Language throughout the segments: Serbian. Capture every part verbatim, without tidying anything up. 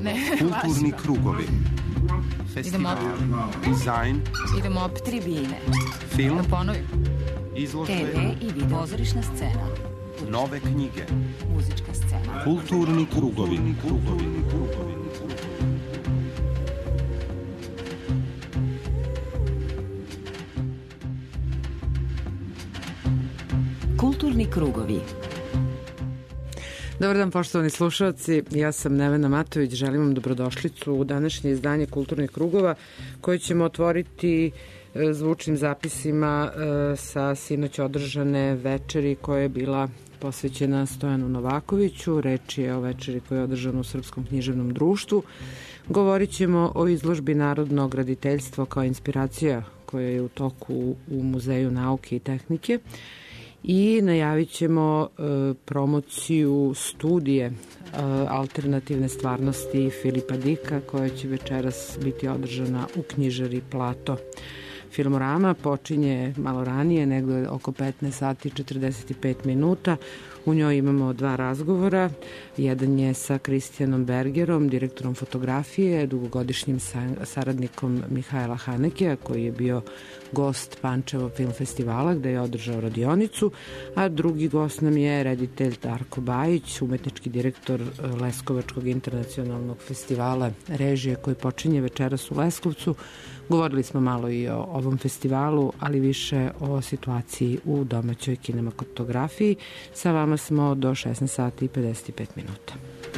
Ne, kulturni važno. krugovi, festival, dizajn, idemo opet tribine, film, da ponovim, izložbe, te ve i video, pozorišna scena, nove knjige, muzička scena, kulturni krugovi, krugovi, krugovi. Kulturni krugovi. Dobar dan, poštovani slušalci, ja sam Nevena Matović, želim vam dobrodošlicu u današnje izdanje Kulturnih krugova koje ćemo otvoriti zvučnim zapisima sa sinoć održane večeri koja je bila posvećena Stojanu Novakoviću. Reč je o večeri koja je održana u Srpskom književnom društvu. Govorit ćemo o izložbi Narodno graditeljstvo kao inspiracija koja je u toku u Muzeju nauke i tehnike. I najavit ćemo e, promociju studije e, alternativne stvarnosti Filipa Dika koja će večeras biti održana u knjižari Plato. Filmorama počinje malo ranije, negde oko petnaest sati i četrdeset pet minuta. U njoj imamo dva razgovora. Jedan je sa Kristijanom Bergerom, direktorom fotografije, dugogodišnjim saradnikom Mihajla Hanekea, koji je bio gost Pančevo film festivala gde je održao radionicu, a drugi gost nam je reditelj Darko Bajić, umetnički direktor Leskovačkog internacionalnog festivala režije koji počinje večeras u Leskovcu. Govorili smo malo i o ovom festivalu, ali više o situaciji u domaćoj kinematografiji. Sa vama smo do šesnaest sati i pedeset pet minuta.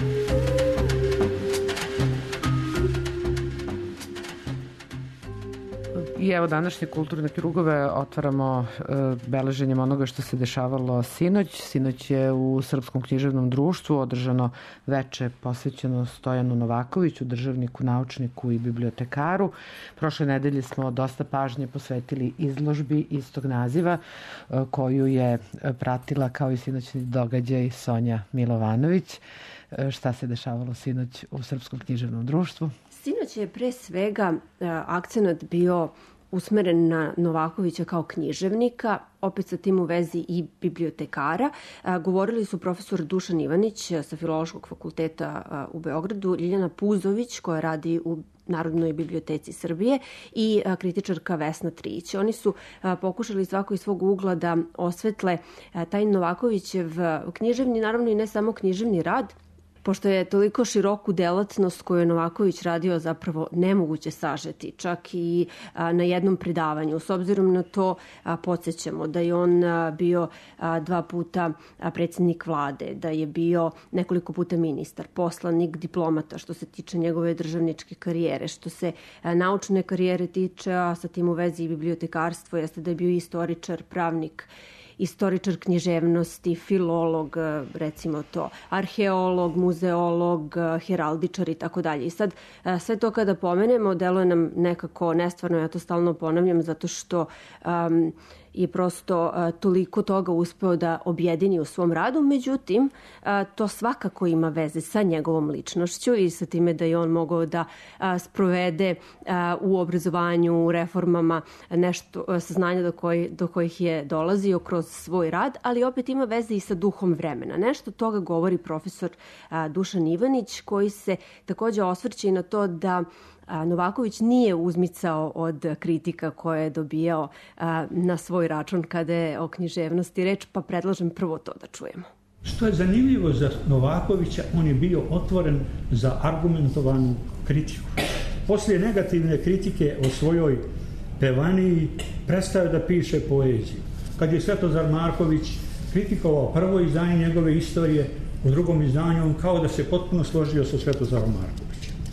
I evo današnje kulturne krugove otvaramo e, beleženjem onoga što se dešavalo sinoć. Sinoć je u Srpskom književnom društvu održano veče posvećeno Stojanu Novakoviću, državniku, naučniku i bibliotekaru. Prošle nedelje smo dosta pažnje posvetili izložbi istog naziva e, koju je pratila kao i sinoćni događaj Sonja Milovanović. E, šta se dešavalo sinoć u Srpskom književnom društvu? Sinoć je pre svega akcenat bio usmeren na Novakovića kao književnika, opet sa tim u vezi i bibliotekara. Govorili su profesor Dušan Ivanić sa Filološkog fakulteta u Beogradu, Ljiljana Puzović koja radi u Narodnoj biblioteci Srbije i kritičarka Vesna Trić. Oni su pokušali svako iz svog ugla da osvetle taj Novakovićev književni, naravno i ne samo književni rad, pošto je toliko široku delatnost koju je Novaković radio zapravo nemoguće sažeti, čak i a, na jednom predavanju. S obzirom na to a, podsjećamo da je on a, bio a, dva puta a, predsjednik vlade, da je bio nekoliko puta ministar, poslanik, diplomata što se tiče njegove državničke karijere, što se a, naučne karijere tiče, a sa tim u vezi i bibliotekarstvo, jeste da je bio istoričar, pravnik, istoričar književnosti, filolog, recimo to, arheolog, muzeolog, heraldičar i tako dalje. I sad sve to kada pomenemo, deluje nam nekako nestvarno, ja to stalno ponavljam, zato što um, je prosto a, toliko toga uspeo da objedini u svom radu, međutim, a, to svakako ima veze sa njegovom ličnošću i sa time da je on mogao da a, sprovede a, u obrazovanju, u reformama nešto a, saznanja do, koji, do kojih je dolazio kroz svoj rad, ali opet ima veze i sa duhom vremena. Nešto toga govori profesor a, Dušan Ivanić, koji se takođe osvrće i na to da Novaković nije uzmicao od kritika koje je dobijao a, na svoj račun kada je o književnosti reč, pa predlažem prvo to da čujemo. Što je zanimljivo za Novakovića, on je bio otvoren za argumentovanu kritiku. Poslije negativne kritike o svojoj pevaniji prestao da piše poeziju. Kad je Svetozar Marković kritikovao prvo izdanje njegove istorije, u drugom izdanju on kao da se potpuno složio sa Svetozarom Markovićem.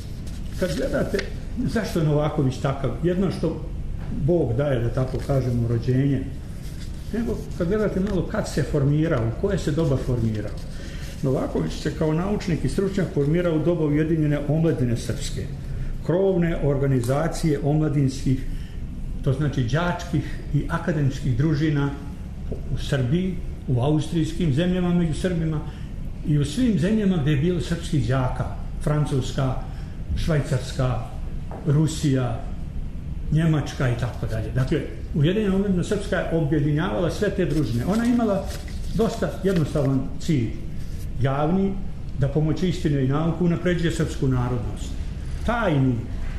Kad gledate zašto je Novaković takav, jedno što Bog daje, da tako kažemo, rođenje, nego kad gledate malo kad se formirao, u koje se doba formirao. Novaković se kao naučnik i stručnjak formirao u doba Ujedinjene omladine srpske, krovne organizacije omladinskih, to znači đačkih i akademskih družina u Srbiji, u austrijskim zemljama među Srbima i u svim zemljama gde je bilo srpskih đaka, Francuska, Švajcarska, Rusija, Njemačka i tako dalje. Dakle, Ujedinjena omladina srpska je objedinjavala sve te družine. Ona imala dosta jednostavan cilj, javni, da pomoću istine i nauku unapređuje srpsku narodnost. Tajni,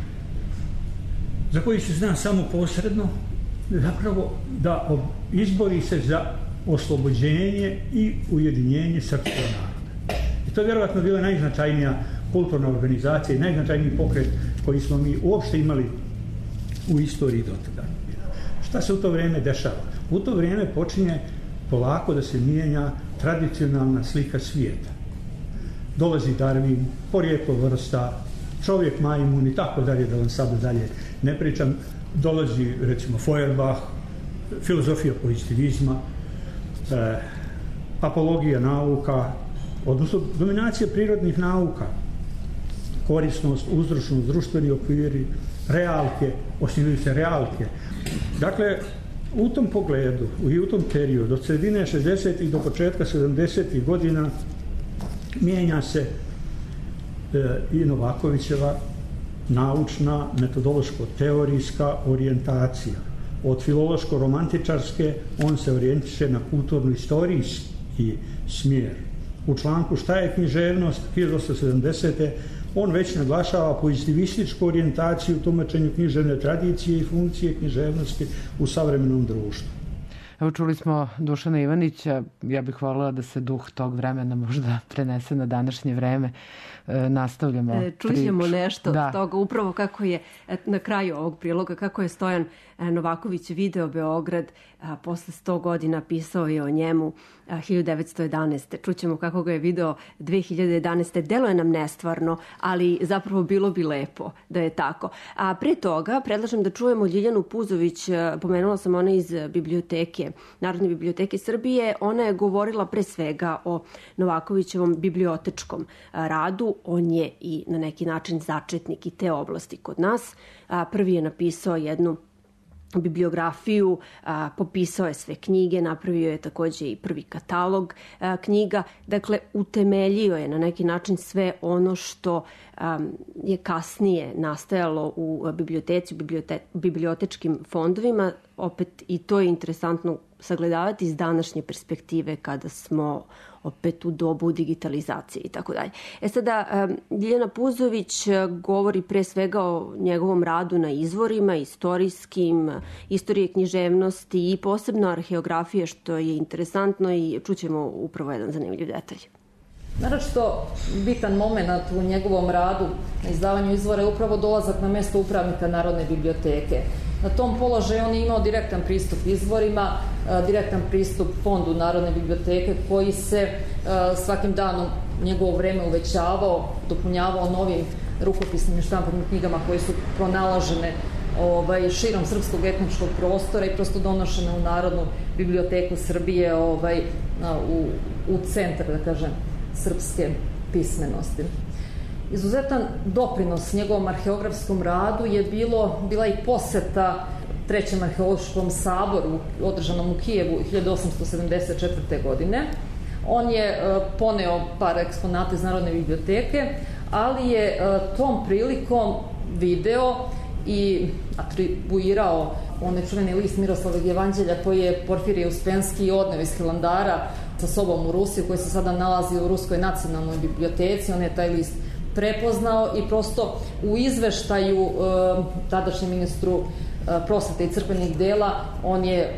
za koji se zna samo posredno, zapravo da izbori se za oslobođenje i ujedinjenje srpskog naroda. I to je vjerovatno bila najznačajnija kulturna organizacija i najznačajniji pokret koji smo mi uopšte imali u istoriji do tada. Šta se u to vrijeme dešava? U to vrijeme počinje polako da se mijenja tradicionalna slika svijeta. Dolazi Darwin, porijeklo vrsta, čovjek majmun i tako dalje, da vam sada dalje ne pričam. Dolazi, recimo, Feuerbach, filozofija pozitivizma, e, apologija nauka, odnosno dominacija prirodnih nauka, korisnost, uzročnost, društveni okviri, realke, osnivaju se realke. Dakle, u tom pogledu i u tom periodu, od sredine šezdesetih do početka sedamdesetih godina, mijenja se e, i Novakovićeva naučna, metodološko-teorijska orijentacija. Od filološko-romantičarske on se orijentiše na kulturno-istorijski smjer. U članku Šta je književnost hiljadu osamsto sedamdesete on već naglašava pozitivističku orijentaciju u tumačenju književne tradicije i funkcije književnosti u savremenom društvu. Evo, čuli smo Dušana Ivanića, ja bih voljela da se duh tog vremena možda prenese na današnje vreme. E, nastavljamo e, Čućemo priču. nešto Da. od toga, upravo kako je na kraju ovog priloga, kako je Stojan Novaković video Beograd, a, posle sto godina pisao je o njemu a, hiljadu devetsto jedanaeste. Čućemo kako ga je video dve hiljade jedanaeste. Delo je nam nestvarno, ali zapravo bilo bi lepo da je tako. A pre toga predlažem da čujemo Ljiljanu Puzović, pomenula sam ona iz biblioteke, Narodne biblioteke Srbije. Ona je govorila pre svega o Novakovićevom bibliotečkom radu. On je i na neki način začetnik i te oblasti kod nas. A, prvi je napisao jednu bibliografiju, a, popisao je sve knjige, napravio je takođe i prvi katalog a, knjiga. Dakle, utemeljio je na neki način sve ono što a, je kasnije nastajalo u biblioteci, u bibliote, bibliotečkim fondovima. Opet i to je interesantno sagledavati iz današnje perspektive kada smo opet u dobu digitalizacije i tako dalje. E sada, Ljiljana Puzović govori pre svega o njegovom radu na izvorima, istorijskim, istorije književnosti i posebno arheografije, što je interesantno i čućemo upravo jedan zanimljiv detalj. Naročito bitan moment u njegovom radu na izdavanju izvora je upravo dolazak na mesto upravnika Narodne biblioteke. Na tom položaju on je imao direktan pristup izvorima, direktan pristup fondu Narodne biblioteke koji se svakim danom njegovo vreme uvećavao, dopunjavao novim rukopisnim i štampanim knjigama koje su pronalažene ovaj, širom srpskog etničkog prostora i prosto donošene u Narodnu biblioteku Srbije ovaj, u, u centar, da kažem, srpske pismenosti. Izuzetan doprinos njegovom arheografskom radu je bilo, bila i poseta Trećem arheološkom saboru održanom u Kijevu hiljadu osamsto sedamdeset četvrte. godine. On je poneo par eksponata iz Narodne biblioteke, ali je tom prilikom video i atribuirao onaj čuveni list Miroslavljevog jevanđelja koji je Porfirije Uspenski odneo iz Hilandara sa sobom u Rusiju, koji se sada nalazi u Ruskoj nacionalnoj biblioteci. On je taj list prepoznao i prosto u izveštaju e, tadašnjem ministru e, prosvete i crkvenih dela on je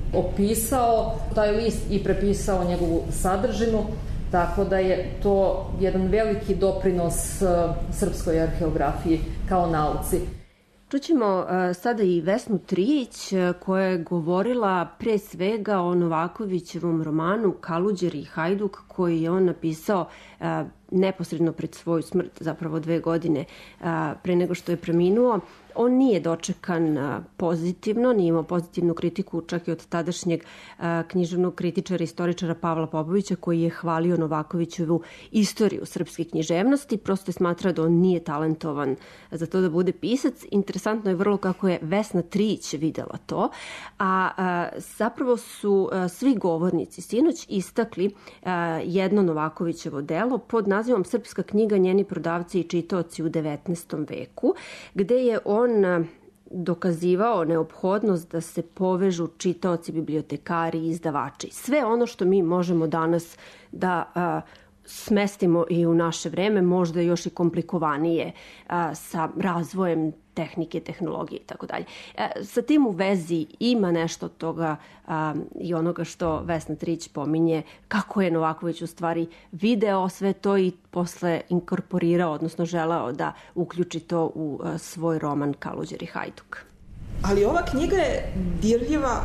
opisao taj list i prepisao njegovu sadržinu, tako da je to jedan veliki doprinos e, srpskoj arheografiji kao nauci. Čućemo uh, sada i Vesnu Trijić uh, koja je govorila pre svega o Novakovićevom romanu Kaluđer i Hajduk koji je on napisao uh, neposredno pred svoju smrt, zapravo dve godine uh, pre nego što je preminuo. On nije dočekan uh, pozitivno, nije imao pozitivnu kritiku čak i od tadašnjeg uh, književnog kritičara i istoričara Pavla Popovića koji je hvalio Novakovićevu istoriju srpske književnosti. Prosto je smatrao da on nije talentovan za to da bude pisac. Interesantno je vrlo kako je Vesna Trijić videla to, a, a zapravo su a, svi govornici sinoć istakli a, jedno Novakovićevo delo pod nazivom Srpska knjiga, njeni prodavci i čitaoci u devetnaestom veku, gde je on dokazivao neophodnost da se povežu čitaoci, bibliotekari i izdavači. Sve ono što mi možemo danas da a, smestimo i u naše vreme, možda još i komplikovanije a, sa razvojem tehnike, tehnologije i tako dalje. Sa tim u vezi ima nešto od toga a, i onoga što Vesna Trić pominje, kako je Novaković u stvari video sve to i posle inkorporirao, odnosno želeo da uključi to u a, svoj roman Kaluđer i Hajduk. Ali ova knjiga je dirljiva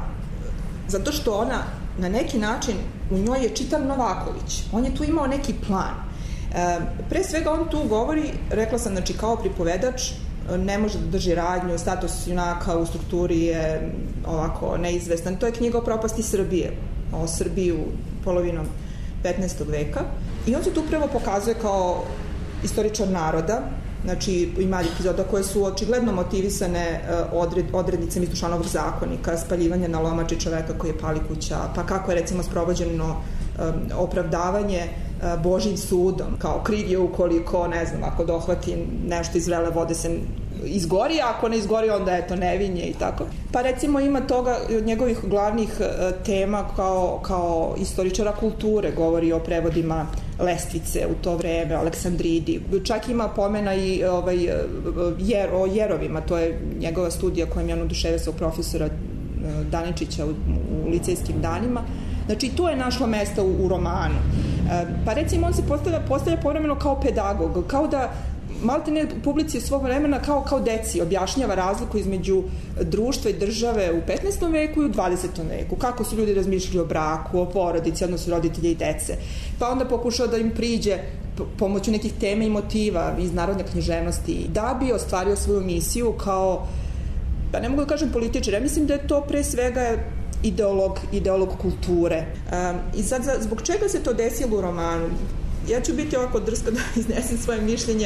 zato što ona na neki način, u njoj je čitav Novaković. On je tu imao neki plan. E, pre svega on tu govori, rekla sam, znači kao pripovedač, ne može da drži radnju, status junaka u strukturi je ovako neizvestan. To je knjiga o propasti Srbije, o Srbiji u polovinom petnaestog veka. I on se tu upravo pokazuje kao istoričar naroda. Znači, ima epizoda koje su očigledno motivisane odred, odrednicama iz Dušanovog zakonika, spaljivanje na lomači čoveka koji je pali kuća, pa kako je recimo sprovođeno um, opravdavanje uh, Božjim sudom, kao kriv je ukoliko, ne znam, ako dohvati nešto iz vrele vode se izgori, a ako ne izgori onda je to nevinje i tako. Pa recimo ima toga od njegovih glavnih uh, tema kao, kao istoričara kulture, govori o prevodima Lestvice u to vreme, Aleksandridi, čak ima pomena i ovaj, jer, o jerovima, to je njegova studija kojom je on oduševio se u profesora Daničića u, u licejskim danima. Znači, tu je našlo mesta u, u romanu. E, pa recimo, on se postavlja, postavlja povremeno kao pedagog, kao da malte ne publici svog vremena kao, kao deci objašnjava razliku između društva i države u petnaestom veku i u dvadesetom veku. Kako su ljudi razmišljali o braku, o porodici, odnosu roditelja i dece. Pa onda pokušao da im priđe pomoću nekih tema i motiva iz narodne književnosti da bi ostvario svoju misiju kao, pa ne mogu da kažem političar, ja mislim da je to pre svega ideolog, ideolog kulture. Um, I sad, zbog čega se to desilo u romanu? Ja ću biti ovako drska da iznesem svoje mišljenje.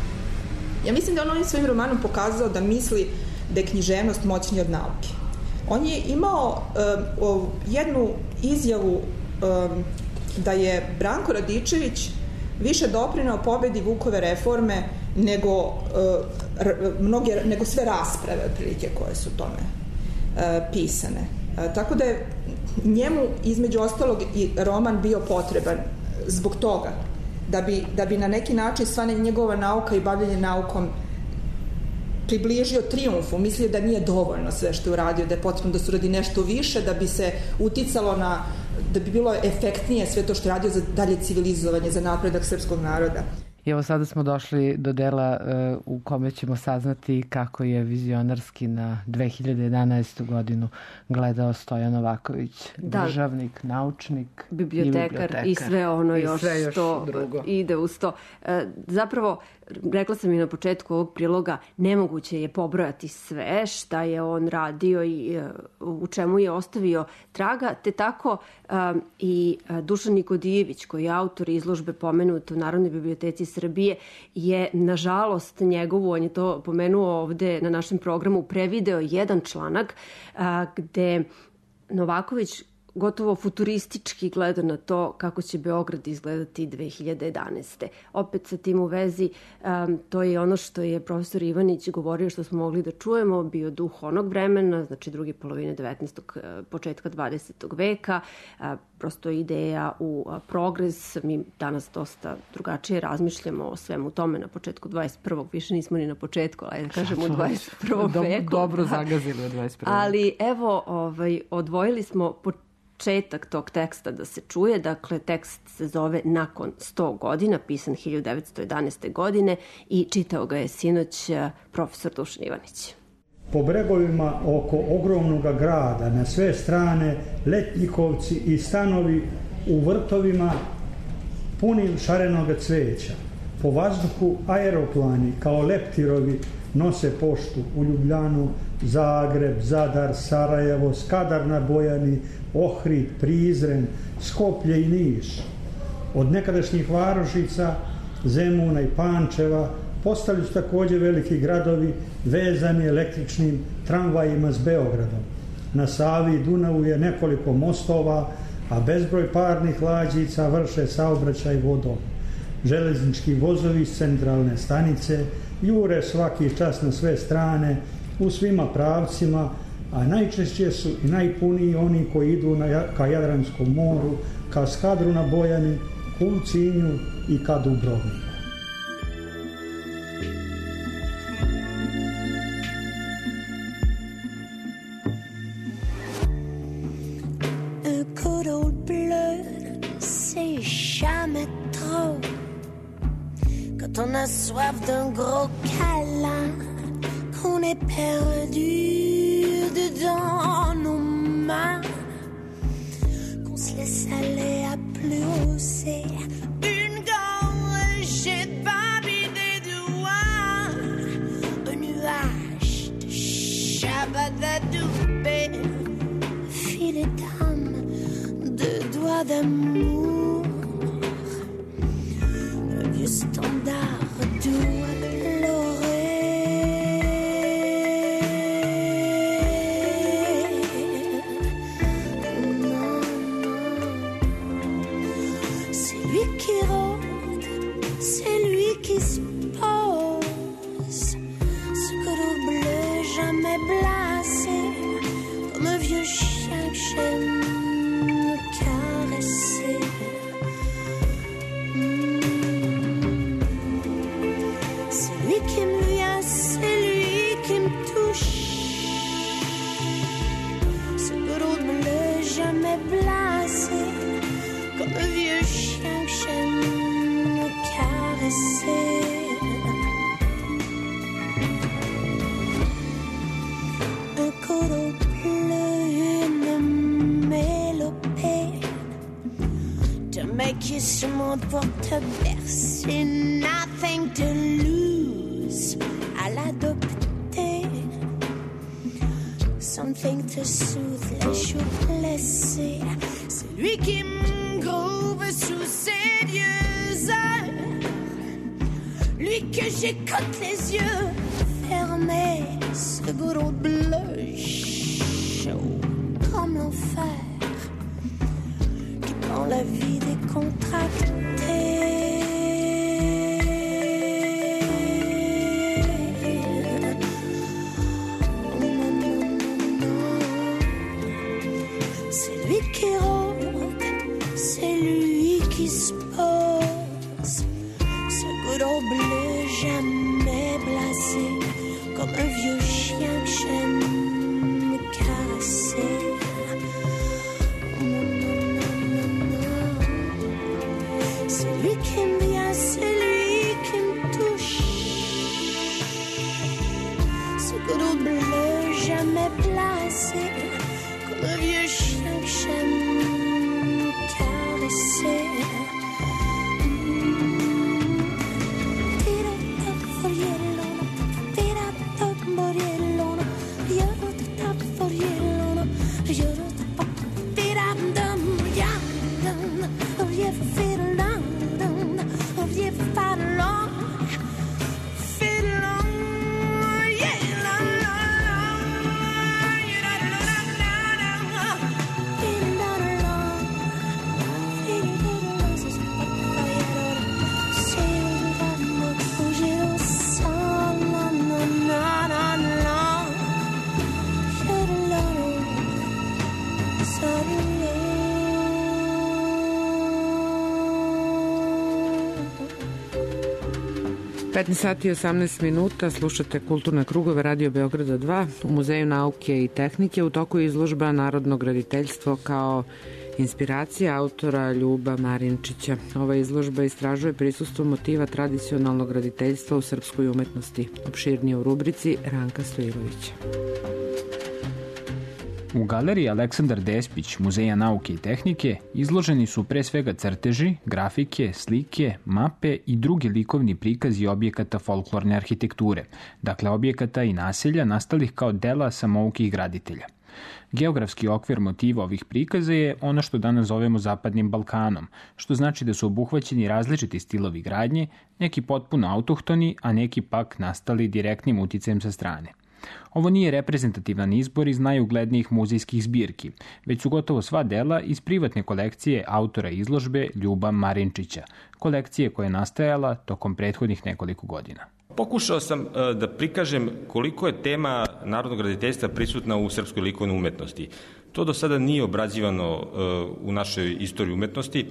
Ja mislim da on ovim svojim romanom pokazao da misli da je književnost moćnija od nauke. On je imao um, jednu izjavu um, da je Branko Radičević više doprineo pobedi Vukove reforme nego, uh, r, mnoge, nego sve rasprave otprilike koje su tome uh, pisane. Uh, tako da je njemu između ostalog i roman bio potreban zbog toga da bi, da bi na neki način sva njegova nauka i bavljenje naukom približio trijumfu, mislio da nije dovoljno sve što je uradio, da je potrebno da se uradi nešto više, da bi se uticalo na, da bi bilo efektnije sve to što je radio za dalje civilizovanje, za napredak srpskog naroda. I evo sada smo došli do dela uh, u kome ćemo saznati kako je vizionarski na dve hiljade jedanaestu godinu gledao Stojan Novaković, da. Državnik, naučnik, bibliotekar i, bibliotekar. I sve ono I još, sve još što drugo. Ide uz to. E, zapravo, rekla sam i na početku ovog priloga, nemoguće je pobrojati sve šta je on radio i u čemu je ostavio traga, te tako um, i Dušan Nikodijević, koji je autor izložbe pomenut u Narodnoj biblioteci Srbije, je nažalost njegovu, on je to pomenuo ovde na našem programu, prevideo jedan članak a, gde Novaković gotovo futuristički gleda na to kako će Beograd izgledati dve hiljade jedanaeste. Opet sa tim u vezi, um, to je ono što je profesor Ivanić govorio, što smo mogli da čujemo, bio duh onog vremena, znači druge polovine devetnaestog. početka dvadesetog veka, uh, prosto ideja u uh, progres. Mi danas dosta drugačije razmišljamo o svemu tome na početku dvadeset prvog. Više nismo ni na početku, ali da kažemo u dvadeset prvom veku. Dobro zagazili u dvadeset prvom. Ali evo, ovaj, odvojili smo početak tog teksta da se čuje. Dakle, tekst se zove Nakon sto godina, pisan hiljadu devetsto jedanaeste. godine i čitao ga je sinoć profesor Dušan Ivanić. Po bregovima oko ogromnog grada na sve strane letnjikovci i stanovi u vrtovima punim šarenog cveća. Po vazduhu aeroplani kao leptirovi nose poštu u Ljubljanu, Zagreb, Zadar, Sarajevo, Skadar na Bojani, Ohrid, Prizren, Skoplje i Niš. Od nekadašnjih varošica, Zemuna i Pančeva postali su također veliki gradovi vezani električnim tramvajima s Beogradom. Na Savi i Dunavu je nekoliko mostova, a bezbroj parnih lađica vrše saobraćaj vodom. Železnički vozovi iz centralne stanice jure svaki čas na sve strane, u svima pravcima, a najčešće su i najpuniji oni koji idu na, ka Jadranskom moru, ka Skadru na Bojani u Ulcinju i ka Dubrovniku. Quand on a soif d'un gros câlin, qu'on est perdu dedans nos mains, qu'on se laisse aller à plus hausser une gorgée de Barbie des doigts, un nuage de Shabadadoubé, filet d'âme, deux doigts d'amour, un vieux standard doux à pleurer. Non, non, c'est lui qui rôde, c'est lui qui se pose, ce coteau bleu jamais blasé, comme un vieux chien que j'aime caresser. C'est lui qui me vient, c'est lui qui me touche, ce gros bleu jamais blasé, comme un vieux chien que j'aime caresser. Un coteau bleu, une mélopée, deux mecs qui se montent pour te bercer, nothing to lose à l'adopter, something to soothe les joues blessées. C'est lui qui me groove sous ses vieux heures, lui que j'écoute les yeux fermés, ce gros bleu chaud comme l'enfer, qui prend la vie décontractée. C'est lui qui rôde, c'est lui qui se pose, ce gros bleu jamais blasé, comme un vieux chien que j'aime caresser. C'est lui qui me vient, c'est lui qui me touche, ce gros bleu jamais placé, comme un vieux chien que j'aime caresser. petnaest sati i osamnaest minuta, slušate Kulturne krugove Radio Beograda dva. U Muzeju nauke i tehnike u toku je izložba Narodno graditeljstvo kao inspiracija autora Ljuba Marinčića. Ova izložba istražuje prisustvo motiva tradicionalnog graditeljstva u srpskoj umetnosti. Opširnije u rubrici Ranka Stojilovića. U galeriji Aleksandar Despić Muzeja nauke i tehnike izloženi su pre svega crteži, grafike, slike, mape i drugi likovni prikazi objekata folklorne arhitekture, dakle objekata i naselja nastalih kao dela samoukih graditelja. Geografski okvir motiva ovih prikaza je ono što danas zovemo Zapadnim Balkanom, što znači da su obuhvaćeni različiti stilovi gradnje, neki potpuno autohtoni, a neki pak nastali direktnim uticajem sa strane. Ovo nije reprezentativan izbor iz najuglednijih muzejskih zbirki, već su gotovo sva dela iz privatne kolekcije autora izložbe Ljuba Marinčića, kolekcije koja je nastajala tokom prethodnih nekoliko godina. Pokušao sam da prikažem koliko je tema narodnog graditeljstva prisutna u srpskoj likovnoj umetnosti. To do sada nije obrađivano u našoj istoriji umetnosti.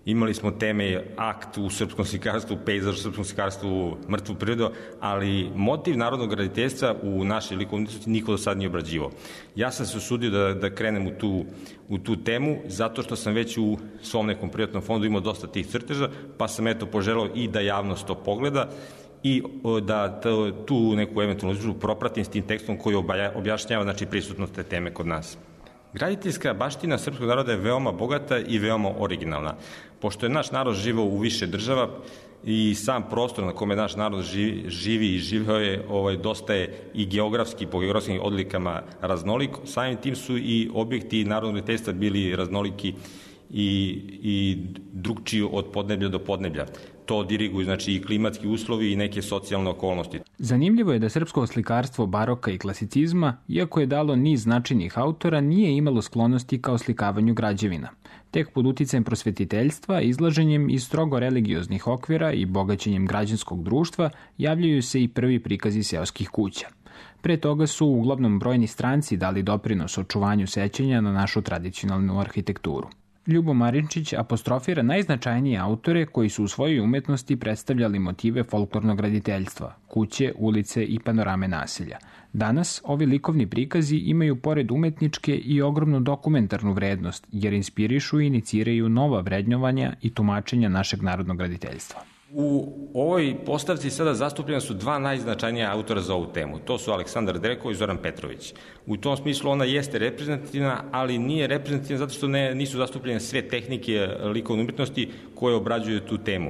Imali smo teme akt u srpskom slikarstvu, pejzaž u srpskom slikarstvu, mrtvu prirodu, ali motiv narodnog graditeljstva u našoj likovnoj umetnosti niko do sad nije obrađivao. Ja sam se usudio da, da krenem u tu, u tu temu, zato što sam već u svom nekom privatnom fondu imao dosta tih crteža, pa sam eto poželao i da javnost to pogleda i da tu neku eventualnu izložbu propratim s tim tekstom koji objašnjava znači, prisutnost te teme kod nas. Graditeljska baština srpskog naroda je veoma bogata i veoma originalna. Pošto je naš narod živao u više država i sam prostor na kome naš narod živi, živi i živeo je ovaj, dosta je i geografski, po geografskim odlikama raznolik, samim tim su i objekti narodnog graditeljstva bili raznoliki i, i drugčiji od podneblja do podneblja. To diriguju znači i klimatski uslovi i neke socijalne okolnosti. Zanimljivo je da srpsko slikarstvo baroka i klasicizma, iako je dalo niz značajnih autora, nije imalo sklonosti ka oslikavanju građevina. Tek pod uticajem prosvetiteljstva, izlaženjem iz strogo religioznih okvira i bogaćenjem građanskog društva javljaju se i prvi prikazi seoskih kuća. Pre toga su uglavnom brojni stranci dali doprinos očuvanju sećanja na našu tradicionalnu arhitekturu. Ljubo Marinčić apostrofira najznačajnije autore koji su u svojoj umetnosti predstavljali motive folklornog graditeljstva, kuće, ulice i panorame naselja. Danas ovi likovni prikazi imaju pored umetničke i ogromnu dokumentarnu vrednost, jer inspirišu i iniciraju nova vrednjovanja i tumačenja našeg narodnog graditeljstva. U ovoj postavci sada zastupljena su dva najznačajnija autora za ovu temu. To su Aleksandar Dreko i Zoran Petrović. U tom smislu ona jeste reprezentativna, ali nije reprezentativna zato što ne, nisu zastupljene sve tehnike likovne umetnosti koje obrađuju tu temu.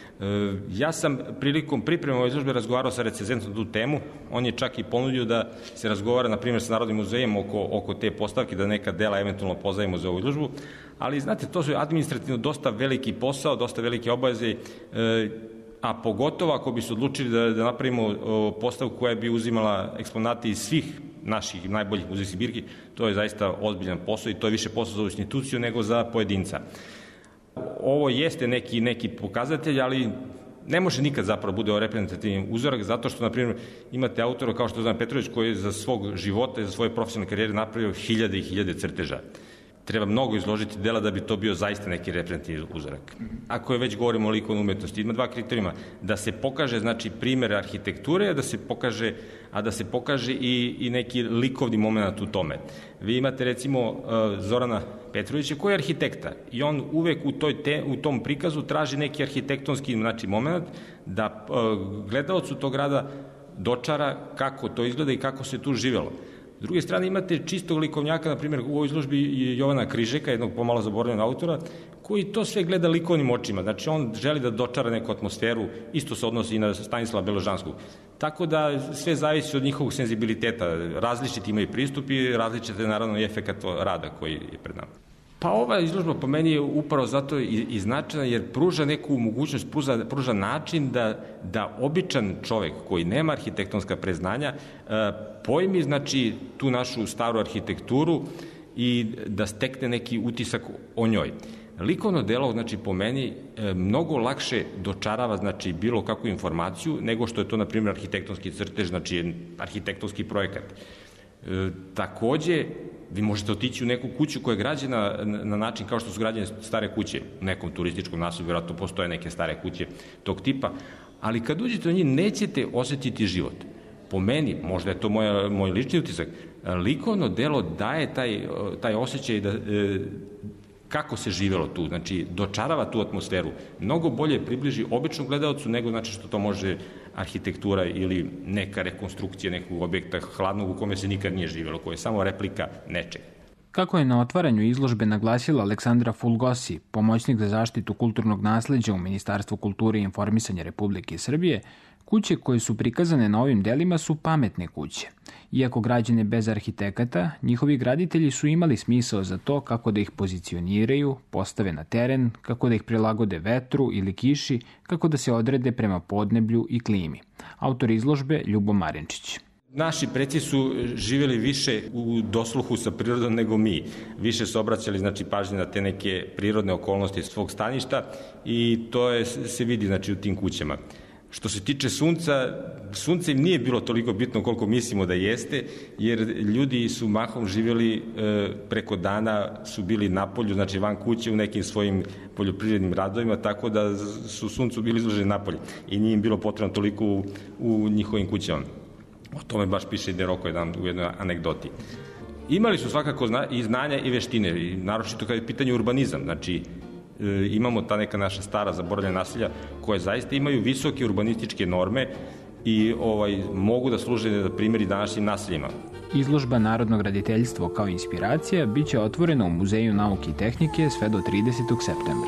Ja sam prilikom pripreme ove izložbe razgovarao sa recenzentom na tu temu. On je čak i ponudio da se razgovara, na primjer, sa Narodnim muzejem oko, oko te postavke, da neka dela eventualno pozajemo za ovu izložbu. Ali, znate, to su administrativno dosta veliki posao, dosta velike obaveze, a pogotovo ako bi se odlučili da, da napravimo postavku koja bi uzimala eksponate iz svih naših najboljih muzejskih zbirki, to je zaista ozbiljan posao i to je više posao za instituciju nego za pojedinca. Ovo jeste neki, neki pokazatelj, ali ne može nikad zapravo bude reprezentativni uzorak, zato što, na primjer, imate autora kao što je Zoran Petrović koji je za svog života i za svoje profesionalne karijere napravio hiljade i hiljade crteža. Treba mnogo izložiti dela da bi to bio zaista neki reprezentativni uzorak. Ako je već govorimo o likovnoj umetnosti, ima dva kriterijuma, da se pokaže znači primjer arhitekture, a da se pokaže, a da se pokaže i, i neki likovni moment u tome. Vi imate recimo Zorana Petrovića koji je arhitekta i on uvek u, toj te, u tom prikazu traži neki arhitektonski znači, moment da gledaocu tog rada dočara kako to izgleda i kako se tu živelo. S druge strane imate čistog likovnjaka, na primjer u ovoj izložbi Jovana Križeka, jednog pomalo zaboravljenog autora, koji to sve gleda likovnim očima. Znači on želi da dočara neku atmosferu, isto se odnosi i na Stanislava Beložanskog. Tako da sve zavisi od njihovog senzibiliteta. Različiti imaju pristup i različite naravno i efekat rada koji je pred nama. Pa ova izložba po meni je upravo zato i, i značajna jer pruža neku mogućnost, pruža, pruža način da, da običan čovek koji nema arhitektonska preznanja e, pojmi znači tu našu staru arhitekturu i da stekne neki utisak o njoj. Likovno delo, znači po meni, e, mnogo lakše dočarava znači bilo kakvu informaciju nego što je to, na primjer, arhitektonski crtež, znači arhitektonski projekat. E, takođe, vi možete otići u neku kuću koja je građena na način kao što su građene stare kuće. U nekom turističkom naselju vjerojatno postoje neke stare kuće tog tipa, ali kad uđete u njih nećete osetiti život. Po meni, možda je to moja, moj lični utisak, likovno delo daje taj, taj osjećaj da, e, kako se živelo tu, znači dočarava tu atmosferu. Mnogo bolje približi običnom gledalcu nego znači što to može arhitektura ili neka rekonstrukcija nekog objekta hladnog u kome se nikad nije živelo, koje je samo replika nečeg. Kako je na otvaranju izložbe naglasila Aleksandra Fulgosi, pomoćnik za zaštitu kulturnog nasleđa u Ministarstvu kulture i informisanja Republike Srbije, kuće koje su prikazane na ovim delima su pametne kuće. Iako građene bez arhitekata, njihovi graditelji su imali smisao za to kako da ih pozicioniraju, postave na teren, kako da ih prilagode vetru ili kiši, kako da se odrede prema podneblju i klimi. Autor izložbe Ljubo Marinčić. Naši preci su živjeli više u dosluhu sa prirodom nego mi. Više su obraćali znači, pažnje na te neke prirodne okolnosti svog staništa i to je, se vidi znači, u tim kućama. Što se tiče sunca, sunce im nije bilo toliko bitno koliko mislimo da jeste, jer ljudi su mahom živjeli e, preko dana, su bili na polju, znači van kuće u nekim svojim poljoprivrednim radovima, tako da su suncu bili izloženi napolje i nije im bilo potrebno toliko u, u njihovim kućama. O tome baš piše i Deroko jedan u jednoj anegdoti. Imali su svakako zna, i znanja i veštine, i naročito kada je pitanje urbanizam, znači e, imamo ta neka naša stara zaboravljena naselja koje zaista imaju visoke urbanističke norme i ovaj, mogu da služe da primjeri današnjim naseljima. Izložba Narodno graditeljstvo kao inspiracija biće otvorena u Muzeju nauke i tehnike sve do tridesetog septembra.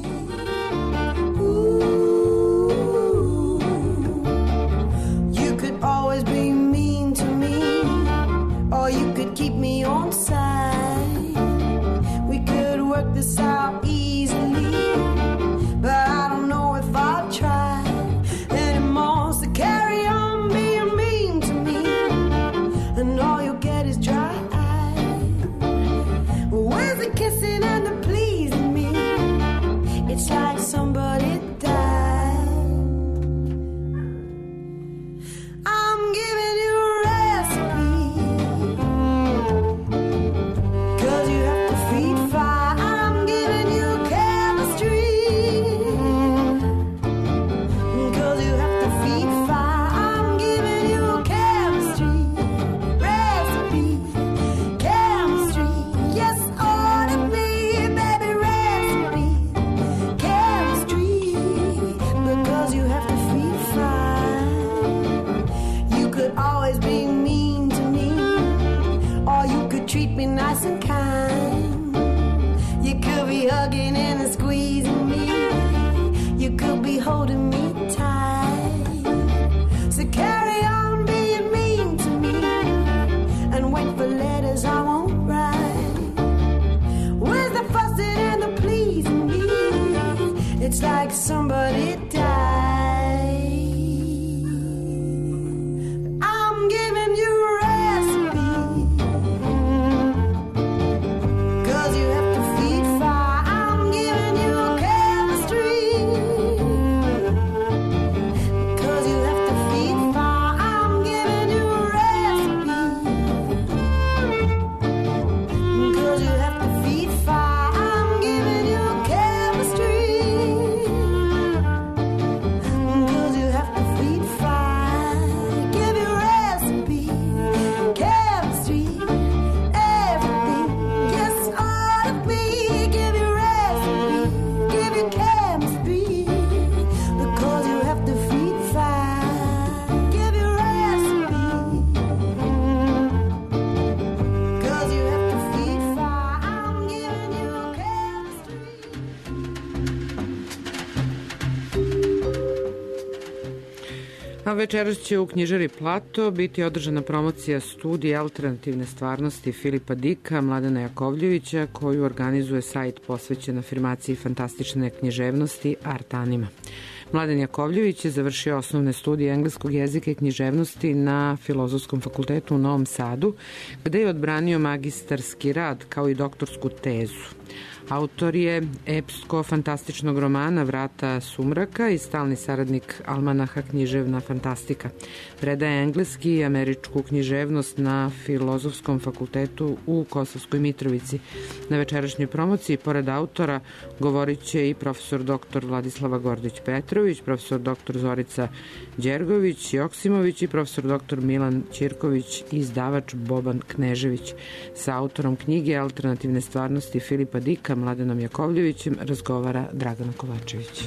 A večeras će u knjižari Plato biti održana promocija studije alternativne stvarnosti Filipa Dika, Mladena Jakovljevića, koju organizuje sajt posvećen afirmaciji fantastične književnosti Art Anima. Mladen Jakovljević je završio osnovne studije engleskog jezika i književnosti na Filozofskom fakultetu u Novom Sadu, gde je odbranio magistarski rad kao i doktorsku tezu. Autor je epsko-fantastičnog romana Vrata sumraka i stalni saradnik almanaha Književna fantastika. Predaje engleski i američku književnost na Filozofskom fakultetu u Kosovskoj Mitrovici. Na večerašnjoj promociji, pored autora, govorit će i profesor doktor Vladislava Gordić-Petrović, profesor doktor Zorica Đergović Joksimović i profesor doktor Milan Ćirković i izdavač Boban Knežević. Sa autorom knjige Alternativne stvarnosti Filipa Dika, Mladenom Jakovljevićem, razgovara Dragana Kovačević.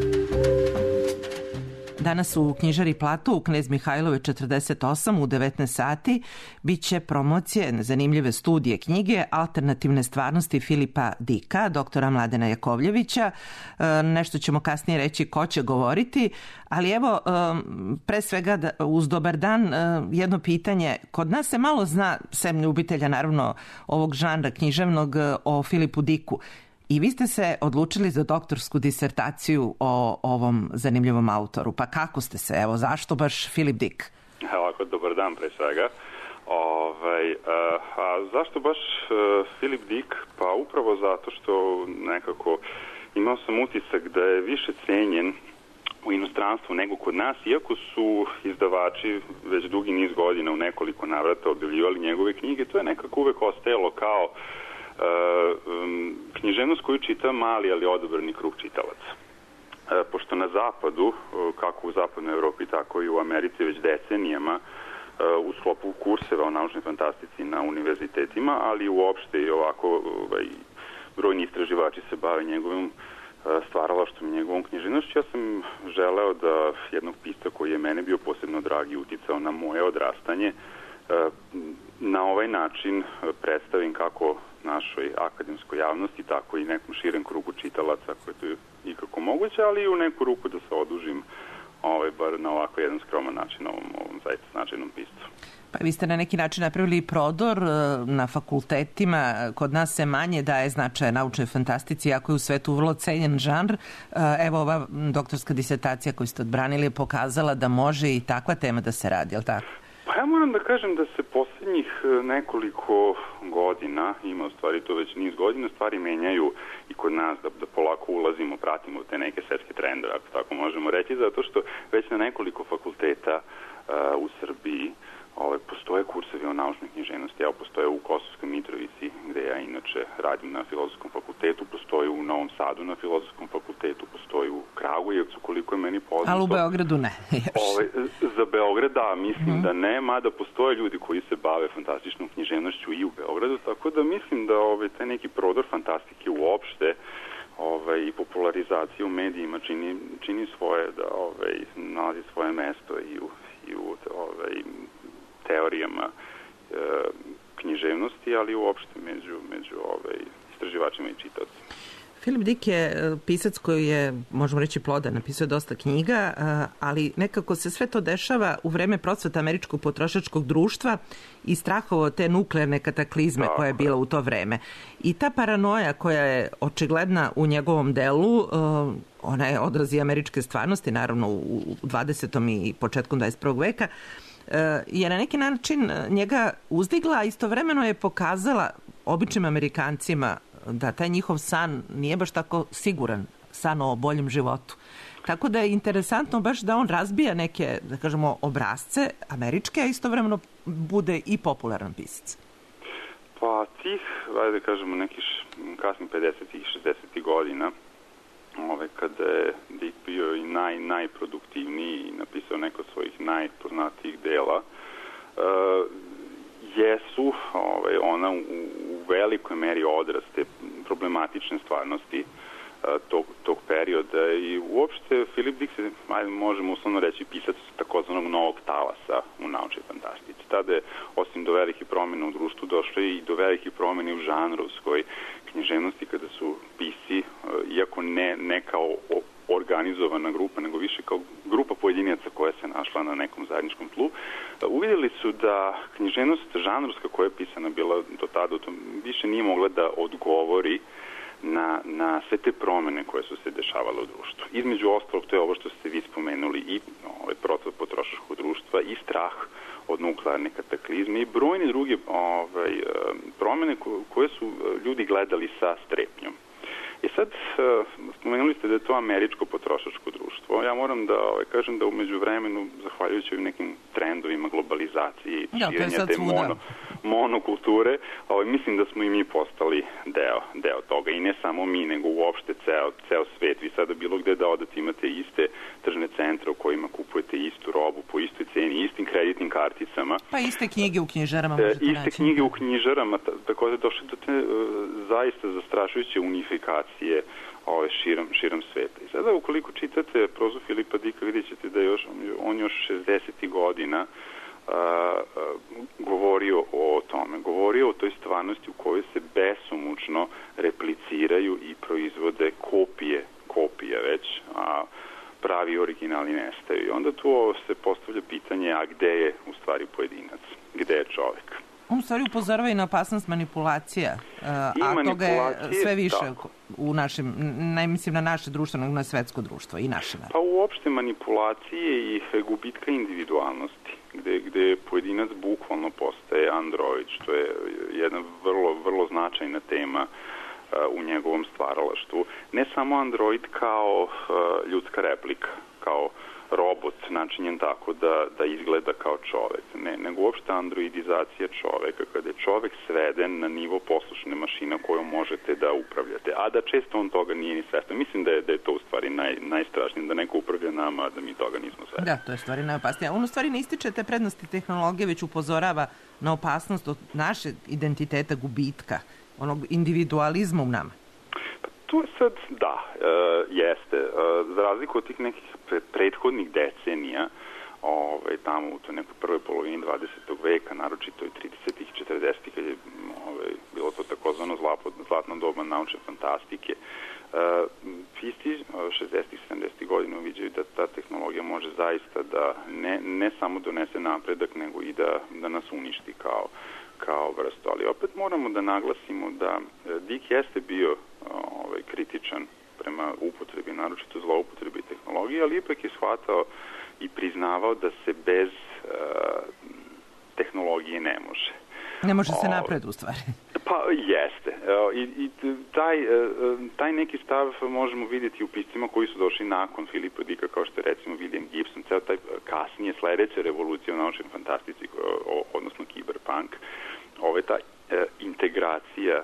Danas u knjižari Plato u Knez Mihajlove četrdeset osam u devetnaest sati biće promocije zanimljive studije knjige Alternativne stvarnosti Filipa Dika, doktora Mladena Jakovljevića. Nešto ćemo kasnije reći ko će govoriti, ali evo, pre svega uz dobar dan jedno pitanje. Kod nas se malo zna, sem ljubitelja naravno ovog žanra književnog, o Filipu Diku. I vi ste se odlučili za doktorsku disertaciju o ovom zanimljivom autoru. Pa kako ste se? Evo, zašto baš Filip Dik? Ovako, dobar dan pre svega. Ovaj, a zašto baš Filip Dik? Pa upravo zato što nekako imao sam utisak da je više cenjen u inostranstvu inostranstvu nego kod nas, iako su izdavači već dugi niz godina u nekoliko navrata objavljivali njegove knjige, to je nekako uvek ostajalo kao uh, um, književnost koju čita mali, ali odabrani krug čitalaca. Uh, pošto na zapadu, uh, kako u zapadnoj Evropi, tako i u Americi već decenijama, u sklopu kurseva o naučnoj fantastici na univerzitetima, ali uopšte i ovako ovaj, brojni istraživači se bave njegovim stvaralaštvom i njegovom književnošću. Ja sam želeo da jednog pisca koji je mene bio posebno drag i uticao na moje odrastanje na ovaj način predstavim kako našoj akademskoj javnosti, tako i nekom širem krugu čitalaca koje to je ikako moguće, ali i u neku ruku da se odužim ovaj, bar na ovako jedan skroman način ovom, ovom zaista značajnom piscu. Pa vi ste na neki način napravili prodor na fakultetima. Kod nas se manje daje značaja naučnoj fantastici, ako je u svetu vrlo cenjen žanr. Evo, ova doktorska disertacija koju ste odbranili je pokazala da može i takva tema da se radi, je li tako? Pa ja moram da kažem da se poslednjih nekoliko godina, ima u stvari to već niz godina, stvari menjaju i kod nas, da, da polako ulazimo, pratimo te neke svetske trendove, ako tako možemo reći, zato što već na nekoliko fakulteta uh, u Srbiji Ove, postoje kursevi o naučnoj književnosti, evo postoje u Kosovskoj Mitrovici, gde ja inače radim na Filozofskom fakultetu, postoje u Novom Sadu na Filozofskom fakultetu, postoje u Kragujevcu, koliko je meni poznato. Ali u Beogradu ne. Ove, za Beograd, da, mislim mm. da ne, mada postoje ljudi koji se bave fantastičnom književnošću i u Beogradu, tako da mislim da ove, taj neki prodor fantastike uopšte Ove, i popularizacija u medijima čini, čini svoje, da ove, nalazi svoje mesto i u, i u ove, teorijama e, književnosti, ali uopšte među, među ove, istraživačima i čitacima. Philip Dick je pisac koji je, možemo reći, plodan, napisao je dosta knjiga, ali nekako se sve to dešava u vreme procvata američkog potrošačkog društva i strahovo te nuklearne kataklizme koja je bila u to vreme. I ta paranoja koja je očigledna u njegovom delu, ona je odrazi američke stvarnosti, naravno u dvadesetom i početkom dvadeset prvog veka, je na neki način njega uzdigla, a istovremeno je pokazala običnim Amerikancima da taj njihov san nije baš tako siguran, san o boljem životu. Tako da je interesantno baš da on razbija neke, da kažemo, obrazce američke, a istovremeno bude i popularan pisac. Pa tih, ajde da kažemo, nekih kasnih pedesetih i šezdesetih godina, ove, kada je Dick bio i naj, najproduktivniji i napisao neko svojih najpoznatijih dela, uh, jesu ove, ona u, u velikoj meri odraz te problematične stvarnosti uh, tog, tog perioda i uopšte Philip Dick se, ajde, možemo uslovno reći, pisac takozvanog novog talasa u naučnoj fantastici. Tada je, osim do velikih promjena u društvu, došlo i do velikih promjena u žanrovskoj književnosti, kada su pisci, iako ne, ne kao organizovana grupa, nego više kao grupa pojedinaca koja se našla na nekom zajedničkom tlu, uvidjeli su da književnost žanrovska koja je pisana bila do tada, to više nije mogla da odgovori na, na sve te promjene koje su se dešavale u društvu. Između ostalog, to je ovo što ste vi spomenuli, i ovaj, procvat potrošačkog društva, i strah od nuklearne kataklizme i brojne druge ovaj, promjene koje su ljudi gledali sa strepnjom. I sad, spomenuli ste da je to američko potrošačko društvo. Ja moram da ovaj, kažem da umeđu vremenu, zahvaljujući nekim trendovima globalizacije i širenja te mono, monokulture, ovaj, mislim da smo i mi postali deo, deo toga. I ne samo mi, nego uopšte ceo, ceo svet. Vi sada bilo gde da odete imate iste tržne centre u kojima kupujete istu robu po istoj ceni, istim kreditnim karticama. Pa iste knjige u knjižarama možete naći. Iste knjige u knjižarama, tako da došli do te zaista zastrašujuće unifikacije ove, širom, širom sveta. I sada, ukoliko čitate prozu Filipa Dicka, vidjet ćete da je još, on još šezdesetih godina a, a, govorio o tome. Govorio o toj stvarnosti u kojoj se besomučno repliciraju i proizvode kopije, kopije već, a pravi originali nestaju. I onda tu se postavlja pitanje, a gde je u stvari pojedinac? Gde je čovek? On u stvari upozorava i na opasnost manipulacija, a toga je sve više tako u našem, ne mislim na naše društvo, nego na svetsko društvo i naše. Pa uopšte manipulacije i gubitka individualnosti, gde, gde pojedinac bukvalno postaje android, što je jedna vrlo, vrlo značajna tema u njegovom stvaralaštvu. Ne samo android kao ljudska replika, kao robot načinjen tako da, da izgleda kao čovek, ne, nego uopšte androidizacija čoveka, kada je čovek sveden na nivo poslušne mašina kojom možete da upravljate, a da često on toga nije ni svestan. Mislim da je, da je to u stvari naj, najstrašnije, da neko upravlja nama, a da mi toga nismo svesni. Da, to je stvari najopasnije. On u stvari ne ističe te prednosti tehnologije, već upozorava na opasnost od našeg identiteta gubitka, onog individualizma u nama. To je sad, da, e, jeste. E, za razliku od tih nekih prethodnih decenija, ovaj, tamo u toj nekoj prvoj polovini dvadesetog veka, naročito i tridesetih i četrdesetih, kad je ovaj, bilo to takozvano zlatno doba naučne fantastike, e, isti šezdesetih i sedamdesetih godina uviđaju da ta tehnologija može zaista da ne, ne samo donese napredak, nego i da, da nas uništi kao kao vrstu, ali opet moramo da naglasimo da Dick jeste bio ovaj, kritičan prema upotrebi, naročito zloupotrebi tehnologije, ali ipak je shvatao i priznavao da se bez uh, tehnologije ne može. Ne može se napred u stvari. Pa jeste. I, i taj, taj neki stav možemo vidjeti u piscima koji su došli nakon Filipa Dicka, kao što je recimo William Gibson, ceo taj kasnije sledeća revolucija u naučnoj fantastici, odnosno kiberpunk, ove ta integracija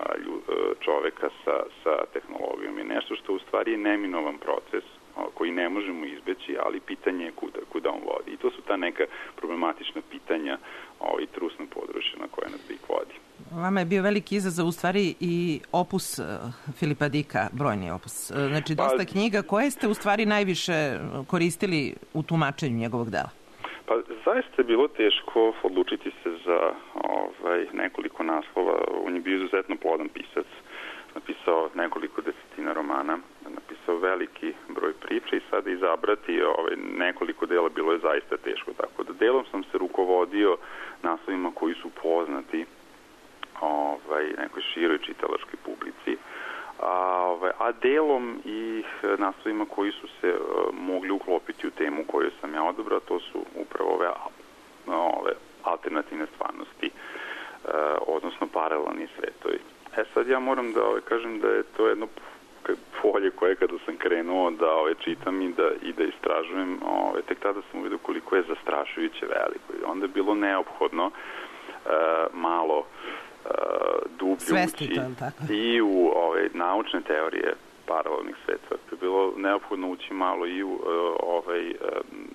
čoveka sa, sa tehnologijom je nešto što u stvari je neminovan proces koji ne možemo izbeći, ali pitanje je kuda, kuda on vodi. I to su ta neka problematična pitanja i trusno područje na koje nas Dick vodi. Vama je bio veliki izazov u stvari i opus Filipa Dicka, brojni opus. Znači, dosta pa, knjiga. Koje ste u stvari najviše koristili u tumačenju njegovog dela? Pa zaista je bilo teško odlučiti se za ovaj, nekoliko naslova. On je bio izuzetno plodan pisac. Napisao nekoliko desetina romana, napisao veliki broj priča i sada izabrati ovaj, nekoliko dela bilo je zaista teško. Tako da delom sam se rukovodio naslovima koji su poznati ovaj, nekoj široj čitalačkoj publici, a, ovaj, a delom i naslovima koji su se uh, mogli uklopiti u temu koju sam ja odabrao, to su upravo ove, ove alternativne stvarnosti, uh, odnosno paralelni svetovi. E sad ja moram da ovaj, kažem da je to jedno polje koje kada sam krenuo da ovaj, čitam i da, i da istražujem, ovaj, tek tada sam uvidio koliko je zastrašujuće veliko. I onda je bilo neophodno uh, malo uh, dublje ući i u ovaj, naučne teorije paralelnih svetova. Je bilo neophodno ući malo i u uh, ovaj, um,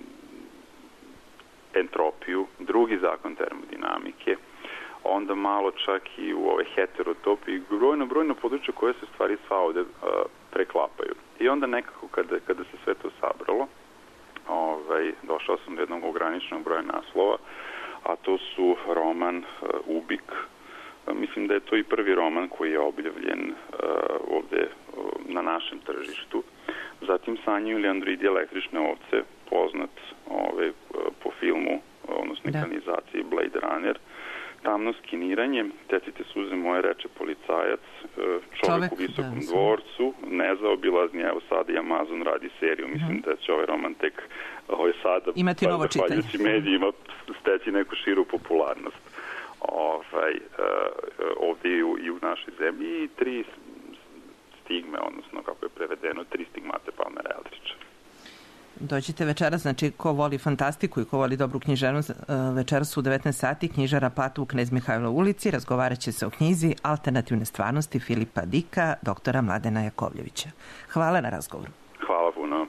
entropiju, drugi zakon termodinamike, onda malo čak i u ove heterotopije i brojno, brojno područje koje se stvari sva ovde uh, preklapaju. I onda nekako kada, kada se sve to sabralo, ovaj, došao sam do jednog ograničenog broja naslova, a to su roman uh, Ubik. Uh, mislim da je to i prvi roman koji je objavljen uh, ovde uh, na našem tržištu. Zatim Sanje ili Androidi električne ovce, poznat ovaj, uh, po filmu, uh, odnosno ekranizaciji Blade Runner. Tamno skiniranje, Tecite suze moje, reče policajac, čovek, čovek u visokom da, dvorcu, nezaobilazni, evo sada i Amazon radi seriju, mislim uh-huh. da će ovaj roman tek ovaj sada, imati novo čitanje. Medijima steći neku širu popularnost ovaj, ovdje i u, i u našoj zemlji i tri stigme, odnosno kako je prevedeno, tri stigmate Palmera Eldridgea. Dođite večeras, znači ko voli fantastiku i ko voli dobru književnost, večeras u devetnaest sati knjižara Plata u Knez Mihajlo ulici, razgovarat će se o knjizi Alternativne stvarnosti Filipa Dicka, doktora Mladena Jakovljevića. Hvala na razgovoru. Hvala puno.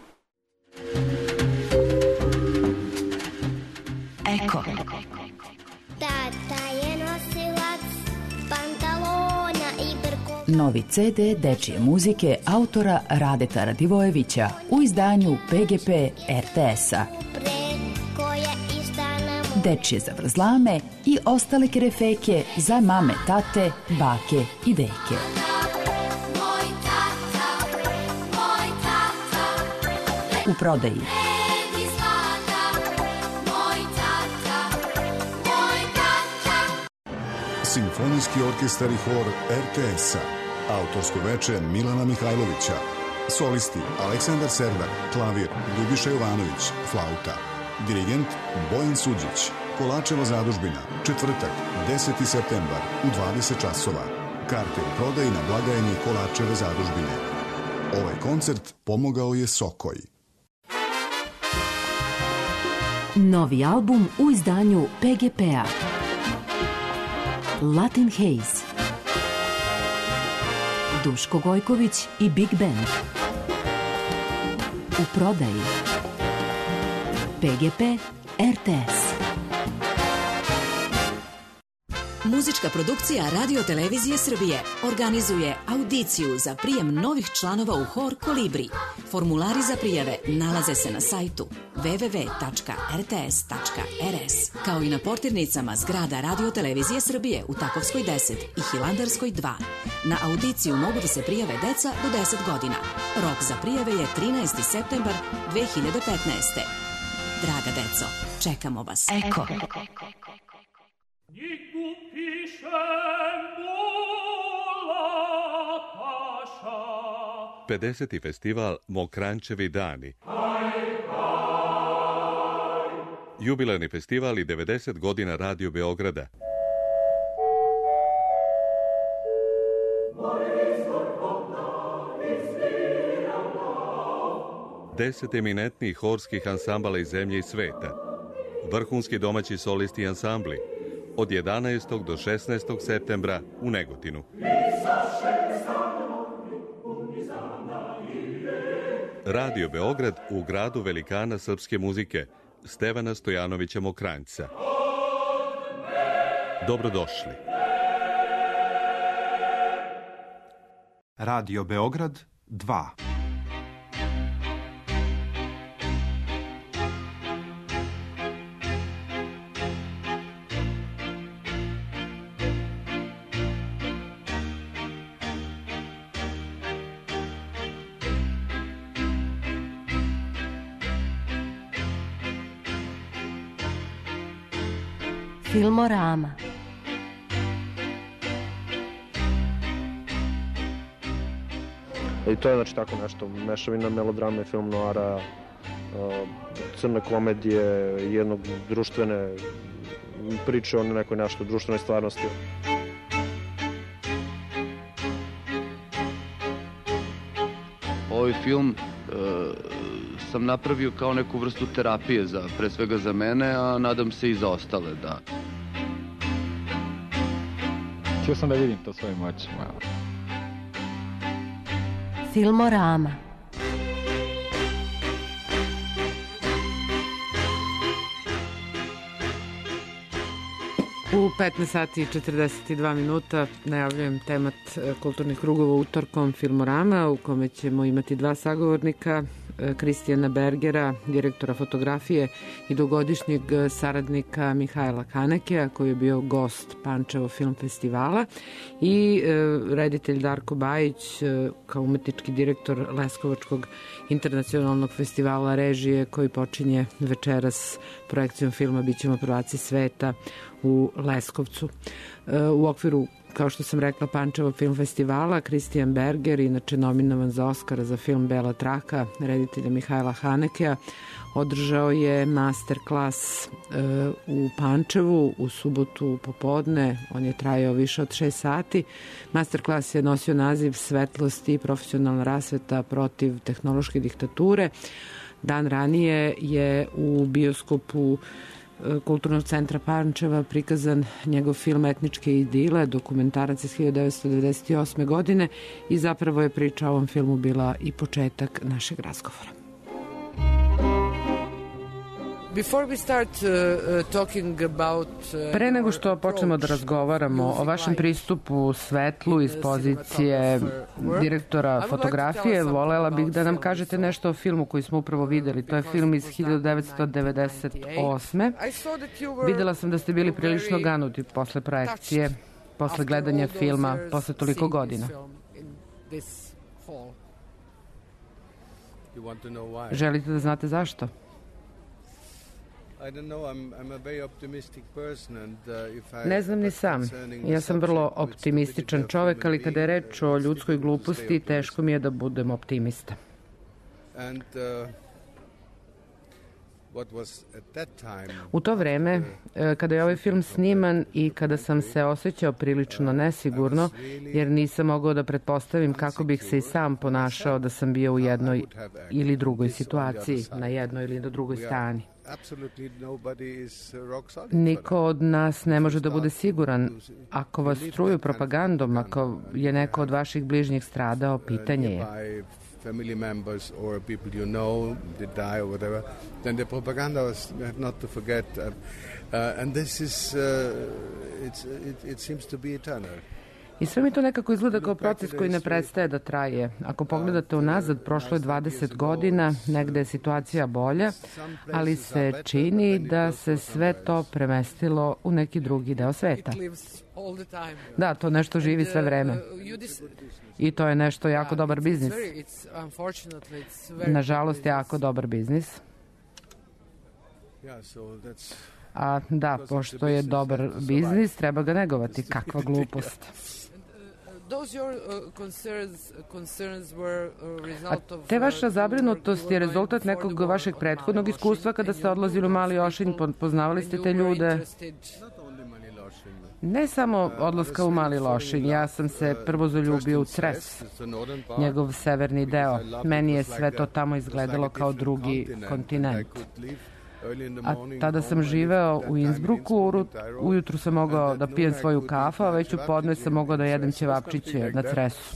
Eko. Tata je nosilac pantalona i brko. Novi ce de dečije muzike autora Radeta Radivojevića u izdanju pe ge pe er te es-a. Dečije zavrzlame i ostale kerefeke za mame, tate, bake i deke. U prodaji. Simfonijski orkestar i hor er te es-a. Autorsko veče Milana Mihajlovića. Solisti Aleksandar Serdar, klavir Ljubiša Jovanović, flauta. Dirigent Bojan Suđić. Kolačeva zadužbina, četvrtak, deseti septembar u dvadeset časova. Karte u prodaji na blagajni Kolačeve zadužbine. Ovaj koncert pomogao je Sokoj. Novi album u izdanju P G P-a. Latin Haze. Duško Gojković i Big Band. U prodaji. P G P R T S. Muzička produkcija Radio Televizije Srbije organizuje audiciju za prijem novih članova u hor Kolibri. Formulari za prijave nalaze se na sajtu w w w tačka r t s tačka r s, kao i na portirnicama zgrada Radio Televizije Srbije u Takovskoj deset i Hilandarskoj dva. Na audiciju mogu da se prijave deca do deset godina. Rok za prijave je trinaesti septembar dve hiljade petnaeste. Draga deco, čekamo vas. Eko. pedeseti festival Mokranjčevi dani. Jubilarni festival i devedeset godina Radio Beograda. Deset eminentnih horskih ansambala iz zemlje i sveta. Vrhunski domaći solisti i ansambli. Od jedanaestog do šesnaestog septembra u Negotinu. Radio Beograd u gradu velikana srpske muzike, Stevana Stojanovića Mokranjca. Dobrodošli. Radio Beograd dva. Filmorama. I to je znači tako nešto, mešavina melodrame, film noara, crne komedije, jednog društvene priče o nekoj nešto društvenoj stvarnosti. Ovaj film e, sam napravio kao neku vrstu terapije, za, pre svega za mene, a nadam se i za ostale, da. Htio sam da vidim to svojim očima. Filmorama. U petnaest sati i četrdeset dva minuta najavljujem temat kulturnih krugova utorkom Filmorama, u kome ćemo imati dva sagovornika, Kristijana Bergera, direktora fotografije i dugogodišnjeg saradnika Mihajla Hanekea, koji je bio gost Pančevo film festivala, i reditelj Darko Bajić, kao umetnički direktor Leskovačkog internacionalnog festivala režije, koji počinje večeras projekcijom filma Bićemo prvaci sveta u Leskovcu. U okviru, kao što sam rekla, Pančevo film festivala, Kristijan Berger, inače nominovan za Oskara za film Bela traka, reditelja Mihajla Hanekea, održao je master klas u Pančevu u subotu popodne. On je trajao više od šest sati. Master klas je nosio naziv Svetlost i profesionalna rasveta protiv tehnološke diktature. Dan ranije je u bioskopu Kulturnog centra Pančeva prikazan njegov film Etničke idile, dokumentarac iz hiljadu devetsto devedeset osme. godine, i zapravo je priča o ovom filmu bila i početak našeg razgovora. Pre nego što počnemo da razgovaramo o vašem pristupu svetlu iz pozicije direktora fotografije, volela bih da nam kažete nešto o filmu koji smo upravo videli. To je film iz hiljadu devetsto devedeset osme. Videla sam da ste bili prilično ganuti posle projekcije, posle gledanja filma, posle toliko godina. Želite da znate zašto? Ne znam ni sam. Ja sam vrlo optimističan čovek, ali kada je reč o ljudskoj gluposti, teško mi je da budem optimista. U to vreme, kada je ovaj film sniman i kada sam se osjećao prilično nesigurno, jer nisam mogao da pretpostavim kako bih se i sam ponašao da sam bio u jednoj ili drugoj situaciji, na jednoj ili na drugoj strani. Niko od nas ne može da bude siguran. Ako vas truju propagandom, ako je neko od vaših bližnjih stradao, pitanje je. Family members or people you know did die or whatever, then the propaganda was not to forget, uh, uh, and this is, uh, it's, it, it seems to be eternal. I sve mi to nekako izgleda kao proces koji ne prestaje da traje. Ako pogledate unazad, prošlo je dvadeset godina, negde je situacija bolja, ali se čini da se sve to premestilo u neki drugi deo sveta. Da, to nešto živi sve vreme. I to je nešto jako dobar biznis. Nažalost, jako dobar biznis. A da, pošto je dobar biznis, treba ga negovati. Kakva glupost. A te vaša zabrinutost je rezultat nekog vašeg prethodnog iskustva kada ste odlazili u Mali Lošinj, poznavali ste te ljude? Ne samo odlaska u Mali Lošinj, ja sam se prvo zaljubio u Cres, njegov severni deo. Meni je sve to tamo izgledalo kao drugi kontinent. A tada sam živeo u Innsbrucku, ujutru sam mogao da pijem svoju kafu, a već u podne sam mogao da jedem ćevapčiće na Cresu.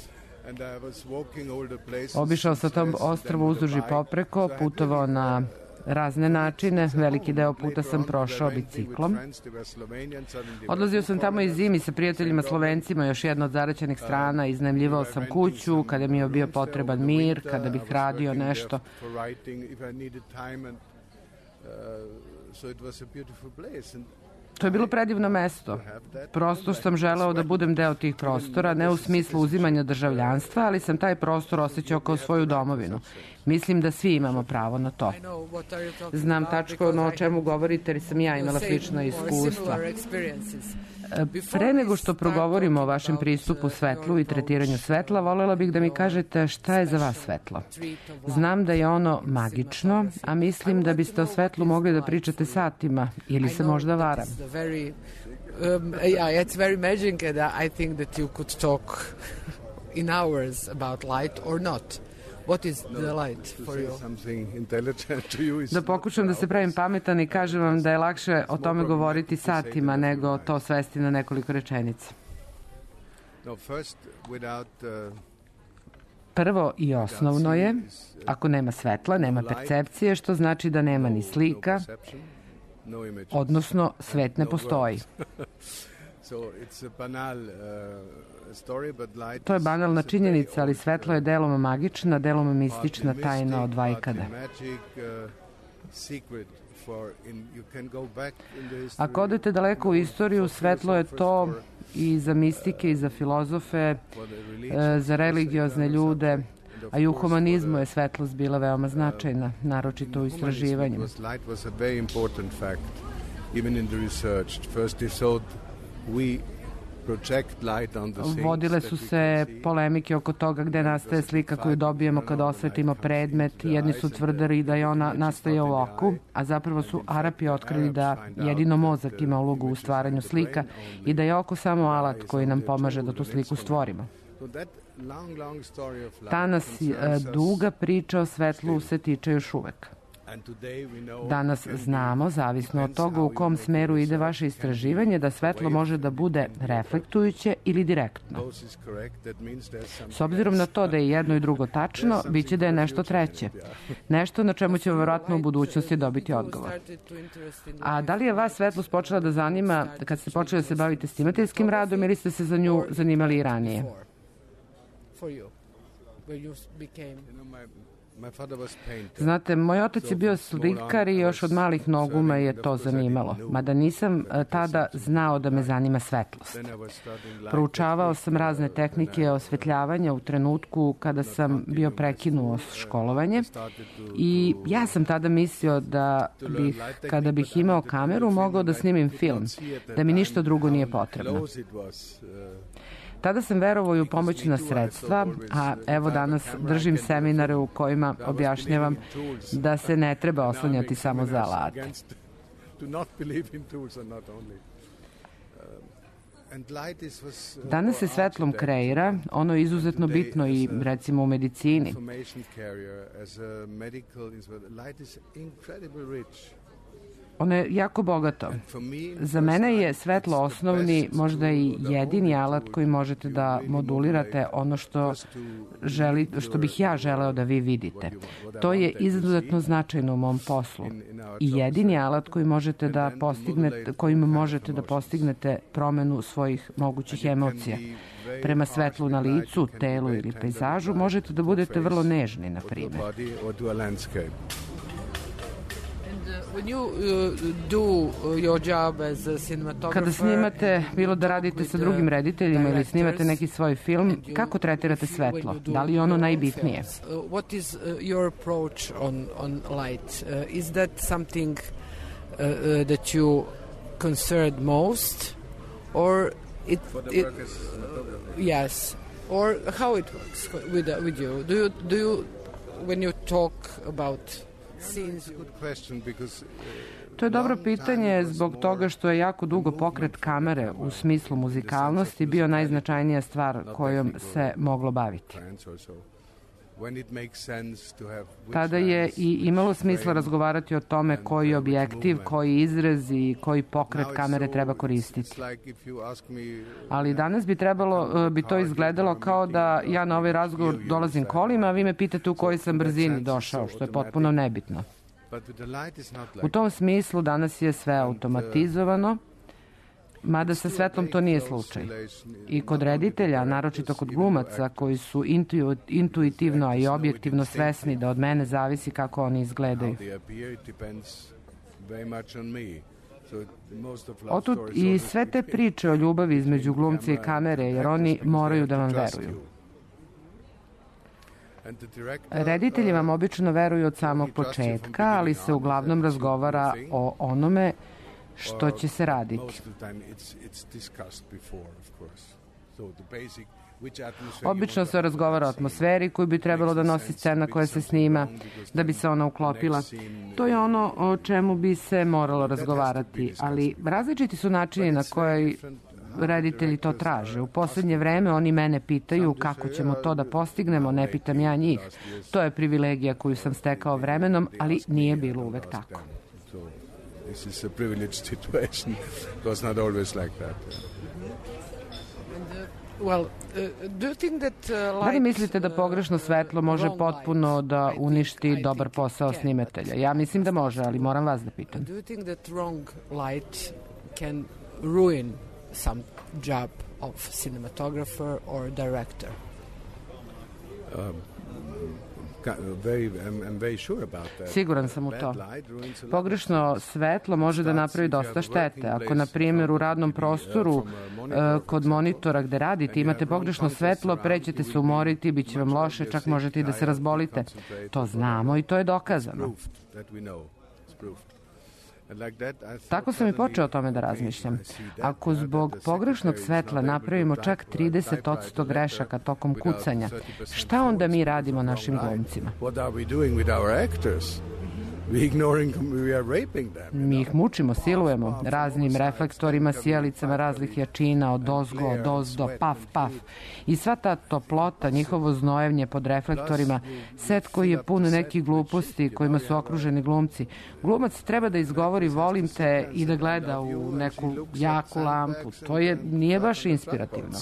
Obišao sam tom ostrvu uzduž i popreko, putovao na razne načine, veliki deo puta sam prošao biciklom. Odlazio sam tamo i zimi sa prijateljima Slovencima, još jedna od zaraćenih strana, iznajmljivao sam kuću kada mi je bio potreban mir, kada bih radio nešto. To je bilo predivno mesto. Prosto sam želeo da budem deo tih prostora, ne u smislu uzimanja državljanstva, ali sam taj prostor osjećao kao svoju domovinu. Mislim da svi imamo pravo na to. Znam tačno o čemu govorite, jer sam ja imala slična iskustva. Pre nego što progovorimo o vašem pristupu svetlu i tretiranju svetla, volela bih da mi kažete šta je za vas svetlo. Znam da je ono magično, a mislim da biste o svetlu mogli da pričate satima, ili se možda varam. Um, yeah, it's very magic and I think that you could talk in hours about light or not. What is the light for you? Da pokušam da se pravim pametan i kažem vam da je lakše o tome govoriti satima nego to svesti na nekoliko rečenica. Prvo i osnovno je, ako nema svetla, nema percepcije, što znači da nema ni slika, odnosno svet ne postoji. To je banalna činjenica, ali svetlo je delom magična, delom mistična tajna od vajkada. Ako odete daleko u istoriju, svetlo je to i za mistike, i za filozofe, za religiozne ljude, a i u humanizmu je svetlost bila veoma značajna, naročito u istraživanju. Vodile su se polemike oko toga gde nastaje slika koju dobijemo kada osvetimo predmet. Jedni su tvrdili da je ona nastaje u oku, a zapravo su Arapi otkrili da jedino mozak ima ulogu u stvaranju slika i da je oko samo alat koji nam pomaže da tu sliku stvorimo. Ta nas duga priča o svetlu se tiče još uvek. Danas znamo, zavisno od toga u kom smeru ide vaše istraživanje, da svetlo može da bude reflektujuće ili direktno. S obzirom na to da je jedno i drugo tačno, bit će da je nešto treće. Nešto na čemu ćemo verovatno u budućnosti dobiti odgovor. A da li je vas svetlost počela da zanima kad ste počeli da se bavite snimateljskim radom ili ste se za nju zanimali i ranije? Znate, moj otac je bio slikar i još od malih nogu me je to zanimalo, mada nisam tada znao da me zanima svetlost. Proučavao sam razne tehnike osvetljavanja u trenutku kada sam bio prekinuo školovanje i ja sam tada mislio da bih, kada bih imao kameru, mogao da snimim film, da mi ništa drugo nije potrebno. Tada sam verovao i u pomoćna sredstva, a evo danas držim seminare u kojima objašnjavam da se ne treba oslanjati samo za alate. Danas se svetlom kreira, ono je izuzetno bitno i recimo u medicini. Ono je jako bogato. Za mene je svetlo osnovni, možda i jedini alat koji možete da modulirate ono što, želi, što bih ja želeo da vi vidite. To je izuzetno značajno u mom poslu. I jedini alat koji možete da postignete, kojim možete da postignete promenu svojih mogućih emocija. Prema svetlu na licu, telu ili pejzažu možete da budete vrlo nežni, na primjer. Kada snimate, bilo da radite sa drugim rediteljima ili snimate neki svoj film, kako tretirate svetlo? Da li je ono najbitnije? What is your approach on on light? Is that something that you concerned most, or it, it yes, or how it works with with you? Do you do you when you talk about To je dobro pitanje zbog toga što je jako dugo pokret kamere u smislu muzikalnosti bio najznačajnija stvar kojom se moglo baviti. Tada je i imalo smisla razgovarati o tome koji objektiv, koji izraz i koji pokret kamere treba koristiti. Ali danas bi trebalo, bi to izgledalo kao da ja na ovaj razgovor dolazim kolima, a vi me pitate u kojoj sam brzini došao, što je potpuno nebitno. U tom smislu danas je sve automatizovano, mada sa svetlom to nije slučaj. I kod reditelja, naročito kod glumaca koji su intu, intuitivno, a i objektivno svesni da od mene zavisi kako oni izgledaju. Otud i sve te priče o ljubavi između glumca i kamere, jer oni moraju da vam veruju. Reditelji vam obično veruju od samog početka, ali se uglavnom razgovara o onome što će se raditi. Obično se razgovara o atmosferi koju bi trebalo da nosi scena koja se snima, da bi se ona uklopila. To je ono o čemu bi se moralo razgovarati, ali različiti su načini na koji reditelji to traže. U poslednje vreme oni mene pitaju kako ćemo to da postignemo, ne pitam ja njih. To je privilegija koju sam stekao vremenom, ali nije bilo uvek tako. This is a privileged situation. It was not always like that. Well, do you think that Da li mislite da pogrešno svetlo može potpuno da uništi dobar posao snimatelja? Ja mislim da može, ali moram vas da pitam. Do you think that wrong light can ruin some job of cinematographer or director? Um, very, I'm, I'm very sure about that. Siguran sam u to. Pogrešno svetlo može da napravi dosta štete. Ako, na primjer, u radnom prostoru kod monitora gde radite imate pogrešno svetlo, pre ćete se umoriti, bit će vam loše, čak možete i da se razbolite. To znamo i to je dokazano. Tako sam i počeo o tome da razmišljam. Ako zbog pogrešnog svetla napravimo čak trideset posto grešaka tokom kucanja, šta onda mi radimo našim glumcima? Mi ih mučimo, silujemo raznim reflektorima, sijalicama raznih jačina, od ozgo, od ozdo, paf, paf. I sva ta toplota, njihovo znojevnje pod reflektorima, set koji je pun nekih gluposti kojima su okruženi glumci. Glumac treba da izgovori volim te i da gleda u neku jaku lampu. To je, nije baš inspirativno.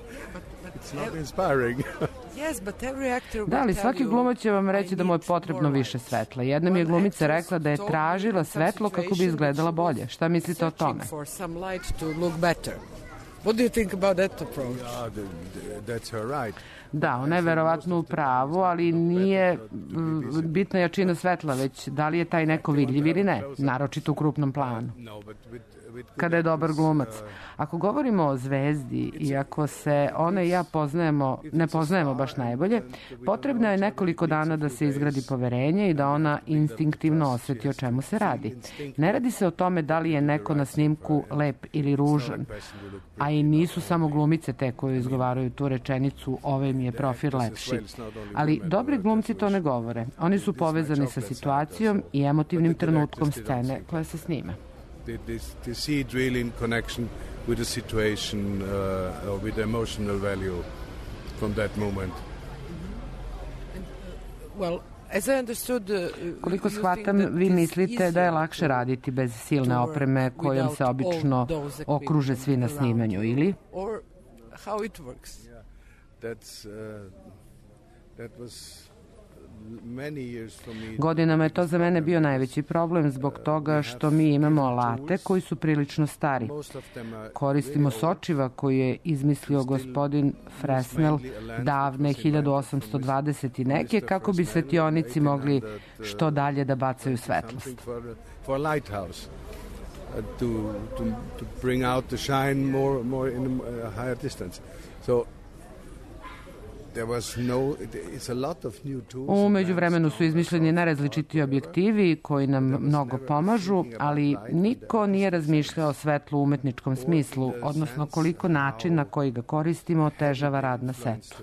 Da, ali svaki glumac će vam reći da mu je potrebno više svetla. Jedna mi je glumica rekla da je tražila svetlo kako bi izgledala bolje. Šta mislite o tome? What do you think about that approach? That's her right. Da, ona je verovatno u pravu, ali nije bitna jačina svetla, već da li je taj neko vidljiv ili ne, naročito u krupnom planu. Kada je dobar glumac. Ako govorimo o zvezdi i ako se ona i ja poznajemo, ne poznajemo baš najbolje, potrebno je nekoliko dana da se izgradi poverenje i da ona instinktivno osjeti o čemu se radi. Ne radi se o tome da li je neko na snimku lep ili ružan, a i nisu samo glumice te koje izgovaraju tu rečenicu ovaj mi je profil lepši. Ali dobri glumci to ne govore. Oni su povezani sa situacijom i emotivnim trenutkom scene koja se snima. They, they, they see it really in connection with the situation uh, or with the emotional value from that moment. Well, as I understood, uh, koliko shvatam, vi mislite da je lakše raditi bez silne opreme kojom se obično okruže svi na snimanju, ili? Or how it works? Yeah. That's, uh, that was Godinama je to za mene bio najveći problem zbog toga što mi imamo alate koji su prilično stari. Koristimo sočiva koji je izmislio gospodin Fresnel davne hiljadu osamsto dvadeset i neke kako bi svetionici mogli što dalje da bacaju svetlost. U međuvremenu su izmišljeni najrazličitiji objektivi koji nam mnogo pomažu, ali niko nije razmišljao o svetlu u umetničkom smislu, odnosno koliko način na koji ga koristimo otežava rad na setu.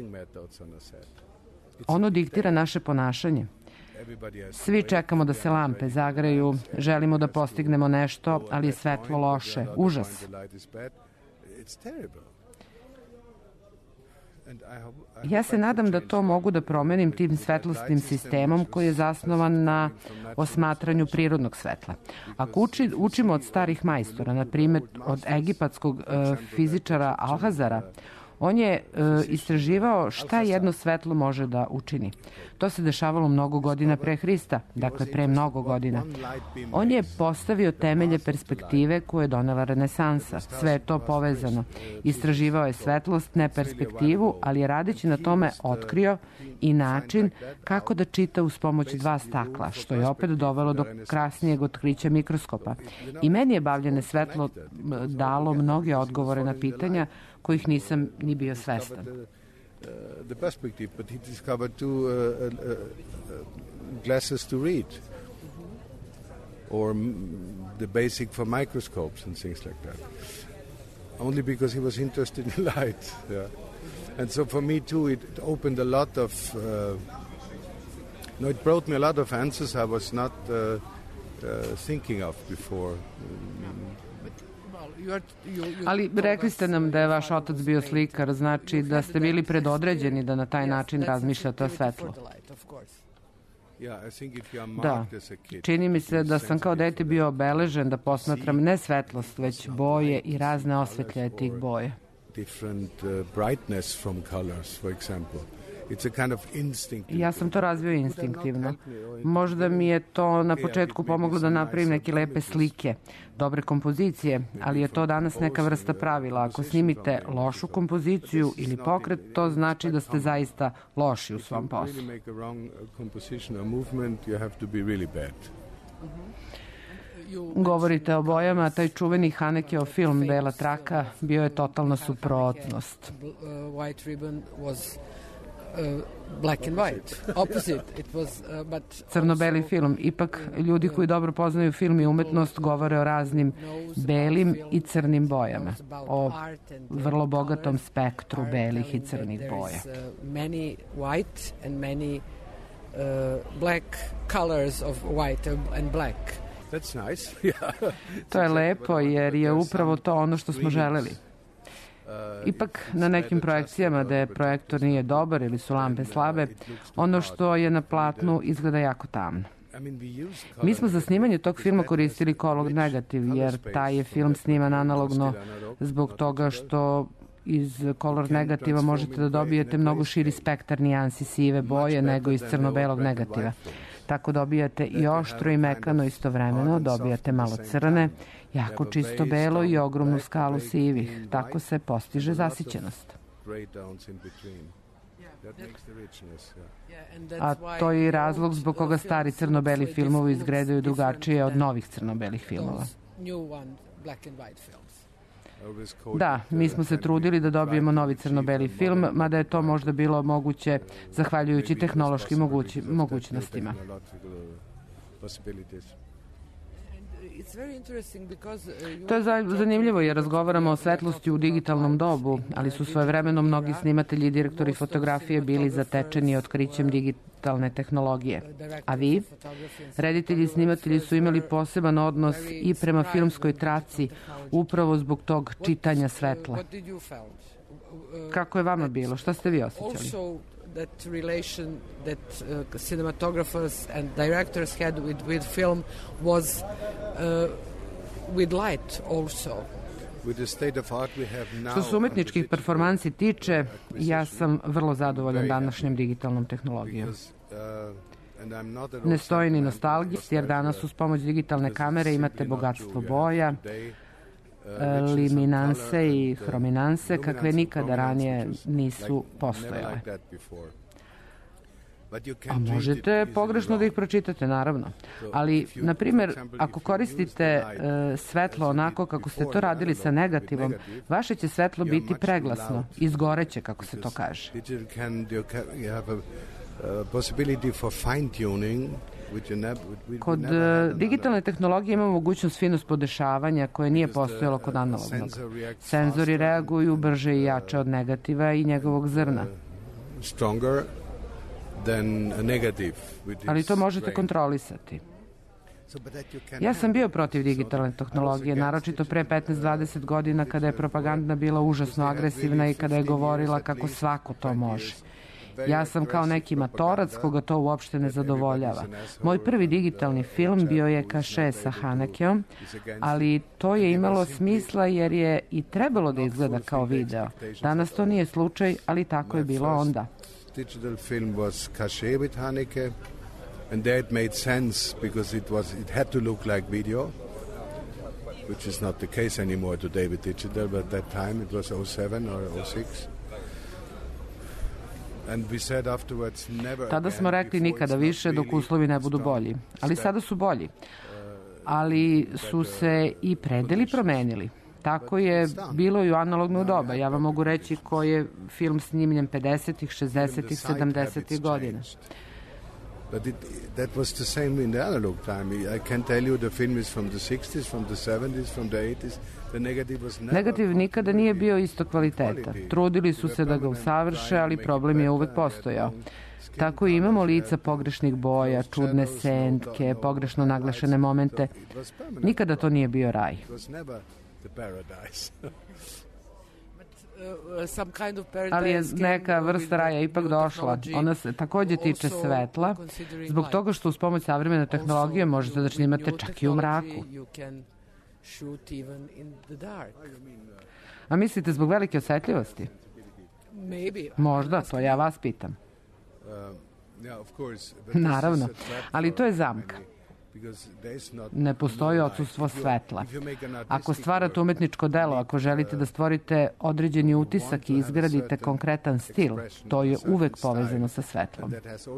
Ono diktira naše ponašanje. Svi čekamo da se lampe zagreju, želimo da postignemo nešto, ali je svetlo loše, užas. Ja se nadam da to mogu da promenim tim svetlosnim sistemom koji je zasnovan na osmatranju prirodnog svetla. Ako uči, učimo od starih majstora, na primjer od egipatskog uh, fizičara Alhazara, on je uh, istraživao šta jedno svetlo može da učini. To se dešavalo mnogo godina pre Hrista, dakle pre mnogo godina. On je postavio temelje perspektive koje je donela renesansa. Sve je to povezano. Istraživao je svetlost, ne perspektivu, ali je radeći na tome otkrio i način kako da čita uz pomoć dva stakla, što je opet dovelo do krasnijeg otkrića mikroskopa. I meni je bavljene svetlo dalo mnoge odgovore na pitanja kojih nisam ni bio svestan. The perspective, but he discovered two uh, uh, uh, glasses to read, or m- the basic for microscopes and things like that. Only because he was interested in light, yeah. And so for me too, it opened a lot of. Uh, no, it brought me a lot of answers I was not uh, uh, thinking of before. Ali rekli ste nam da je vaš otac bio slikar, znači da ste bili predodređeni da na taj način razmišljate o svetlu. Da, čini mi se da sam kao dete bio obeležen da posmatram ne svetlost, već boje i razne osvetljaje tih boja. Ja sam to razvio instinktivno. Možda mi je to na početku pomoglo da napravim neke lepe slike, dobre kompozicije, ali je to danas neka vrsta pravila. Ako snimite lošu kompoziciju ili pokret, to znači da ste zaista loši u svom poslu. Govorite o bojama, a taj čuveni Hanekeov film Bela traka bio je totalna suprotnost. Uh, black and white, opposite. It was, uh, but crno-beli film. Ipak ljudi koji dobro poznaju film i umetnost govore o raznim belim i crnim bojama, o vrlo bogatom spektru belih i crnih boja. Many white and many uh, black colors of white and black. That's nice. Yeah. To je lepo jer je upravo to ono što smo želeli. Ipak na nekim projekcijama gde projektor nije dobar ili su lampe slabe, ono što je na platnu izgleda jako tamno. Mi smo za snimanje tog filma koristili color negativ, jer taj je film sniman analogno zbog toga što iz color negativa možete da dobijete mnogo širi spektar nijansi sive boje nego iz crno-belog negativa. Tako dobijate i oštro i mekano istovremeno, dobijate malo crne, jako čisto belo i ogromnu skalu sivih. Tako se postiže zasićenost. A to je i razlog zbog koga stari crno-beli filmovi izgledaju drugačije od novih crno-belih filmova. Da, mi smo se trudili da dobijemo novi crno-beli film, mada je to možda bilo moguće zahvaljujući tehnološkim mogući, mogućnostima. To je zanimljivo jer razgovaramo o svetlosti u digitalnom dobu, ali su svojevremeno mnogi snimatelji i direktori fotografije bili zatečeni otkrićem digitalne tehnologije. A vi? Reditelji i snimatelji su imali poseban odnos i prema filmskoj traci upravo zbog tog čitanja svetla. Kako je vama bilo? Šta ste vi osjećali? That relation that uh, cinematographers and directors had with, with film was uh, with light also. Što se umetničkih performansi tiče, ja sam vrlo zadovoljan današnjom digitalnom tehnologijom. Ne stoji ni nostalgija, jer danas uz pomoć digitalne kamere imate bogatstvo boja, liminanse i hrominanse kakve nikada ranije nisu postojale. A možete pogrešno da ih pročitate, naravno. Ali, na primjer, ako koristite e, svetlo onako kako ste to radili sa negativom, vaše će svetlo biti preglasno, izgoreće, kako se to kaže. Kod digitalne tehnologije imamo mogućnost finost podešavanja koje nije postojalo kod analognog. Senzori reaguju brže i jače od negativa i njegovog zrna. Ali to možete kontrolisati. Ja sam bio protiv digitalne tehnologije, naročito pre petnaest do dvadeset godina kada je propaganda bila užasno agresivna i kada je govorila kako svako to može. Ja sam kao neki matorac koga to uopšte ne zadovoljava. Moj prvi digitalni film bio je Kaše sa Hanekeom, ali to je imalo smisla jer je i trebalo da izgleda kao video. Danas to nije slučaj, ali tako je bilo onda. Digital film was Kaše with Haneke, and there it made sense because it was it had to look like video, which is not the case anymore today with digital, but at that time it was oh seven or oh six. Tada smo rekli nikada više dok uslovi ne budu bolji. Ali sada su bolji. Ali su se i predeli promenili. Tako je bilo i u analogno doba. Ja vam mogu reći koji je film snimljen pedesetih, šezdesetih, sedamdesetih godina. But it, that was the same in the analog time. I can tell you the film is from the sixties, from the seventies, from the eighties. The negative was never... Negativ nikada nije bio isto kvaliteta. Trudili su se da ga usavrše, ali problem je uvek postojao. Tako imamo lica pogrešnih boja, čudne sentke, pogrešno naglašene momente. Nikada to nije bio raj. Ali je neka vrsta raja ipak došla. Ona se takođe tiče svetla, zbog toga što uz pomoć savremene tehnologije možete da snimate čak i u mraku. A mislite zbog velike osetljivosti? Možda, to ja vas pitam. Naravno, ali to je zamka. Ne postoji odsustvo svetla. Ako stvarate umetničko delo, ako želite da stvorite određeni utisak i izgradite konkretan stil, to je uvek povezano sa svetlom.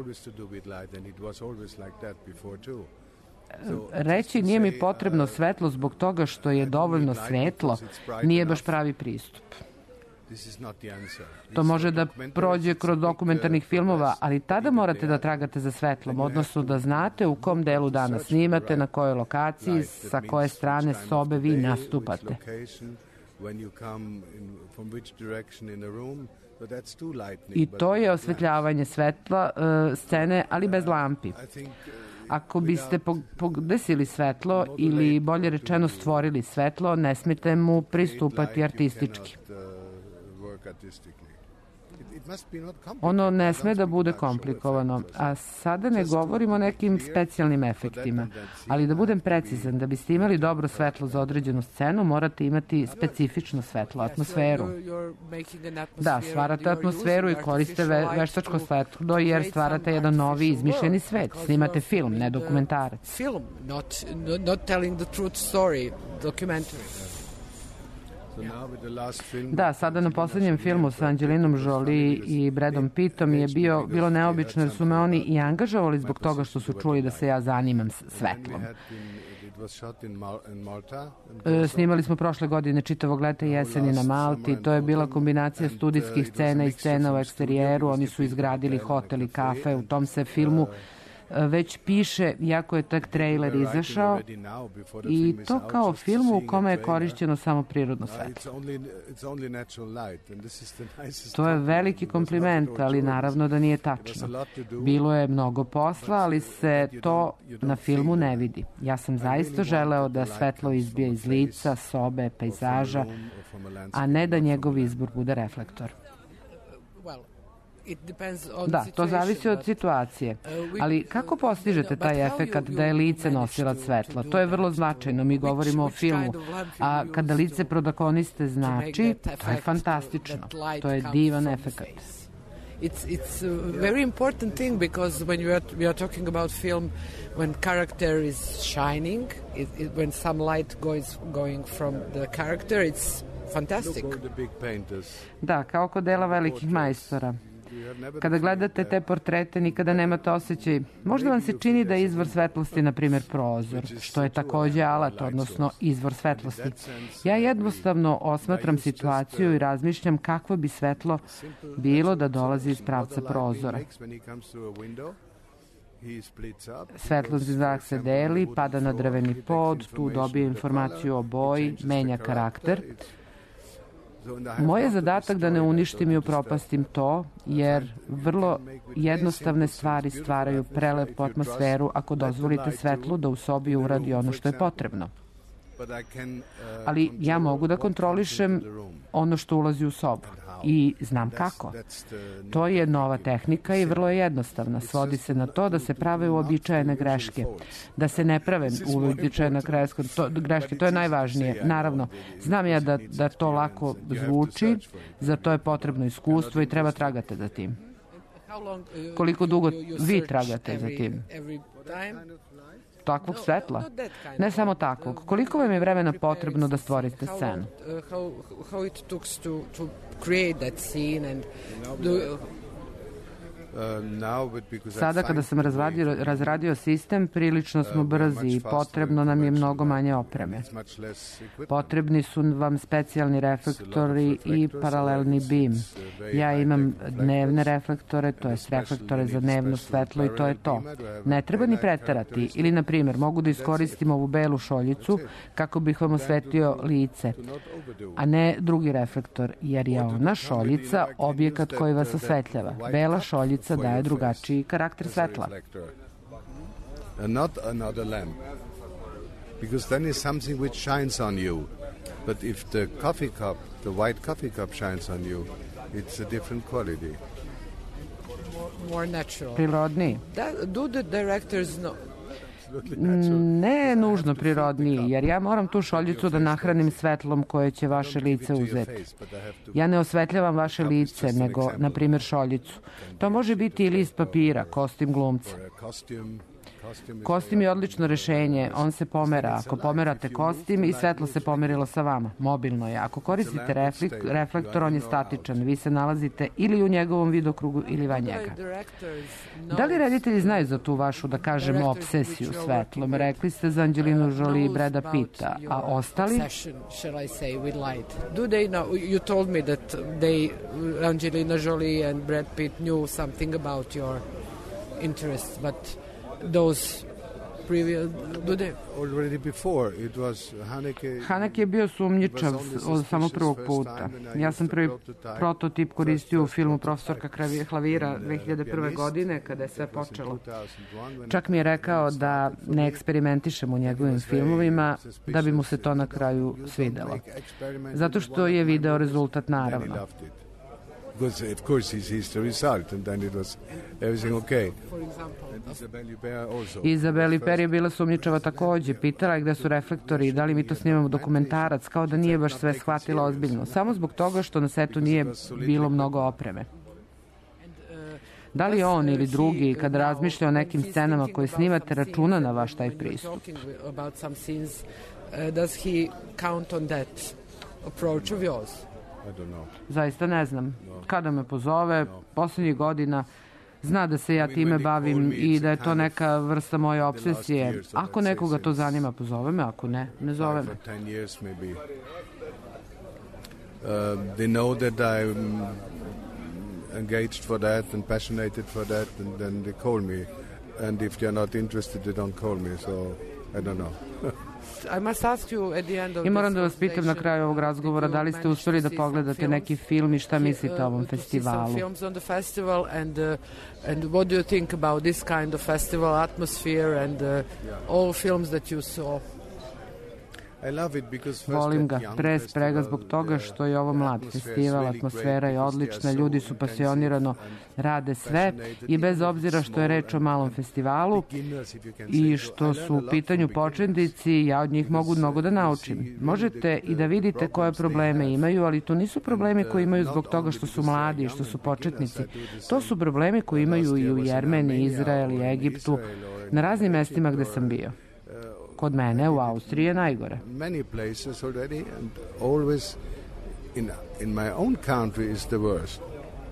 Reći nije mi potrebno svetlo zbog toga što je dovoljno svetlo, nije baš pravi pristup. To može da prođe kroz dokumentarnih filmova, ali tada morate da tragate za svetlom, odnosno da znate u kom delu dana snimate, na kojoj lokaciji, sa koje strane sobe vi nastupate. I to je osvetljavanje svetla uh, scene, ali bez lampi. Ako biste podesili svetlo ili bolje rečeno stvorili svetlo, ne smete mu pristupati artistički. Ono ne sme da bude komplikovano, a sada ne govorimo o nekim specijalnim efektima, ali da budem precizan, da biste imali dobro svetlo za određenu scenu, morate imati specifično svetlo, atmosferu. Da, stvarate atmosferu i koriste ve, veštačko svetlo, jer stvarate jedan novi izmišljeni svet. Snimate film, ne dokumentarac. Film, not, not telling the truth story, documentary. Da, sada na poslednjem filmu sa Angelinom Jolie i Bradom Pittom je bio, bilo neobično jer su me oni i angažovali zbog toga što su čuli da se ja zanimam svetlom. Snimali smo prošle godine čitavog leta i jeseni na Malti. To je bila kombinacija studijskih scena i scena u eksterijeru. Oni su izgradili hotel i kafe. U tom se filmu već piše, iako je tak trailer izašao, i to kao film u kome je korišćeno samo prirodno svetlo. To je veliki kompliment, ali naravno da nije tačno. Bilo je mnogo posla, ali se to na filmu ne vidi. Ja sam zaista želeo da svetlo izbije iz lica, sobe, pejzaža, a ne da njegov izbor bude reflektor. Da, to zavisi od situacije. Ali kako postižete taj efekat da je lice nosilac svetla? To je vrlo značajno. Mi govorimo o filmu. A kada lice protagoniste znači, to je fantastično. To je divan efekat. It's it's a very important thing because when you are we are talking about film, when character is shining, it, it, when some light goes going from the character, it's fantastic. Da, kao kod dela velikih majstora. Kada gledate te portrete, nikada nemate osjećaj. Možda vam se čini da je izvor svetlosti, na primjer, prozor, što je takođe alat, odnosno izvor svetlosti. Ja jednostavno osmatram situaciju i razmišljam kakvo bi svetlo bilo da dolazi iz pravca prozora. Svetlosni zrak se deli, pada na drveni pod, tu dobije informaciju o boji, menja karakter. Moj je zadatak da ne uništim i upropastim to, jer vrlo jednostavne stvari stvaraju prelepu atmosferu ako dozvolite svetlu da u sobi uradi ono što je potrebno. Ali ja mogu da kontrolišem ono što ulazi u sobu i znam kako. To je nova tehnika i vrlo je jednostavna. Svodi se na to da se prave uobičajene greške. Da se ne prave uobičajene greške. To je najvažnije. Naravno, znam ja da, da to lako zvuči, za to je potrebno iskustvo i treba tragati za tim. Koliko dugo vi tragate za tim? Takvog svetla? Ne samo takvog. Koliko vam je vremena potrebno da stvorite scenu? Sada kada sam razradio, razradio sistem, prilično smo brzi i potrebno nam je mnogo manje opreme. Potrebni su vam specijalni reflektori i paralelni bim. Ja imam dnevne reflektore, to je reflektore za dnevno svetlo i to je to. Ne treba ni preterati. Ili, na primjer, mogu da iskoristim ovu belu šoljicu kako bih vam osvetlio lice, a ne drugi reflektor, jer je ona šoljica objekat koji vas osvetljava. Bela šoljica daje drugačiji karakter svetla. Not another lamp. Because then is something which shines on you. But if the coffee cup, the white coffee cup shines on you, it's a different quality. More natural. Prirodniji. Do the directors know? Ne nužno prirodniji, jer ja moram tu šoljicu da nahranim svetlom koje će vaše lice uzeti. Ja ne osvetljavam vaše lice, nego, na primjer, šoljicu. To može biti i list papira, kostim glumca. Kostim je odlično rešenje, on se pomera. Ako pomerate kostim, i svetlo se pomerilo sa vama. Mobilno je. Ako koristite reflektor, on je statičan. Vi se nalazite ili u njegovom vidokrugu ili van njega. Da li reditelji znaju za tu vašu, da kažem, obsesiju svetlom? Rekli ste za Angelinu Jolie i Brada Pitta, a ostali? Do they know? You told me that they, Angelina Jolie and Brad Pitt knew something about your interests, but those previous, do they? Already before, it was Haneke. Haneke je bio sumnjičav od samog prvog puta. Ja sam prvi prototip koristio u filmu Profesorka klavira dve hiljade prve. godine, kada je sve počelo. Čak mi je rekao da ne eksperimentišem u njegovim filmovima, da bi mu se to na kraju svidelo. Zato što je video rezultat, naravno. Because of course he sees the result and then it was everything okay. Isabelle Huppert je bila sumnjičava takođe. Pitala je gde su reflektori i da li mi to snimamo dokumentarac, kao da nije baš sve shvatila ozbiljno. Samo zbog toga što na setu nije bilo mnogo opreme. Da li on ili drugi, kada razmišlja o nekim scenama koje snimate, računa na vaš taj pristup? Does he count on that? approach of yours? I don't know. Zaista ne znam. Kada me pozove, poslednjih godina zna da se ja time bavim i da je to neka vrsta moje obsesije. Ako nekoga to zanima, pozove me, ako ne, ne zove me. Uh, they know that I'm engaged for that and passionated for that, and then they call me. And if they're not interested, they don't call me, so I don't know. I must ask you at the end of I moram da vas pitam na kraju ovog razgovora da li ste uspeli da pogledate neki film i šta mislite o ovom festivalu. Films on the festival and uh, and what do you think about this kind of festival atmosphere and uh, all films that you saw? Volim ga, pre sprega zbog toga što je ovo mlad festival, atmosfera je odlična, ljudi su pasionirano rade sve i bez obzira što je reč o malom festivalu i što su u pitanju početnici, ja od njih mogu mnogo da naučim. Možete i da vidite koje probleme imaju, ali to nisu problemi koji imaju zbog toga što su mladi i što su početnici. To su problemi koji imaju i u Jermeniji, Izraelu, Egiptu, na raznim mestima gde sam bio. Kod mene u Austriji je najgore. Many places already and always in in my own country is the worst.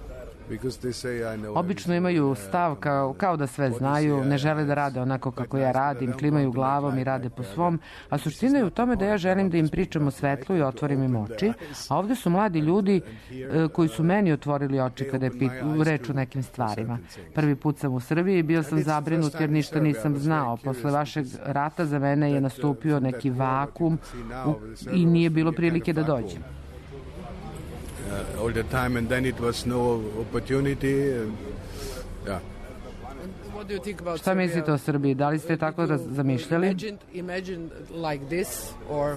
Obično imaju stav kao, kao da sve znaju, ne žele da rade onako kako ja radim, klimaju glavom i rade po svom, a suština je u tome da ja želim da im pričam o svetlu i otvorim im oči, a ovde su mladi ljudi e, koji su meni otvorili oči kada je pit, reč o nekim stvarima. Prvi put sam u Srbiji i bio sam zabrinut jer ništa nisam znao. Posle vašeg rata za mene je nastupio neki vakum u, i nije bilo prilike da dođem. Uh, all the time, and then it was no opportunity. And, yeah. What do you think about Šta mislite o Srbiji? Da li ste tako zamišljali? Imagine, imagine like this, or...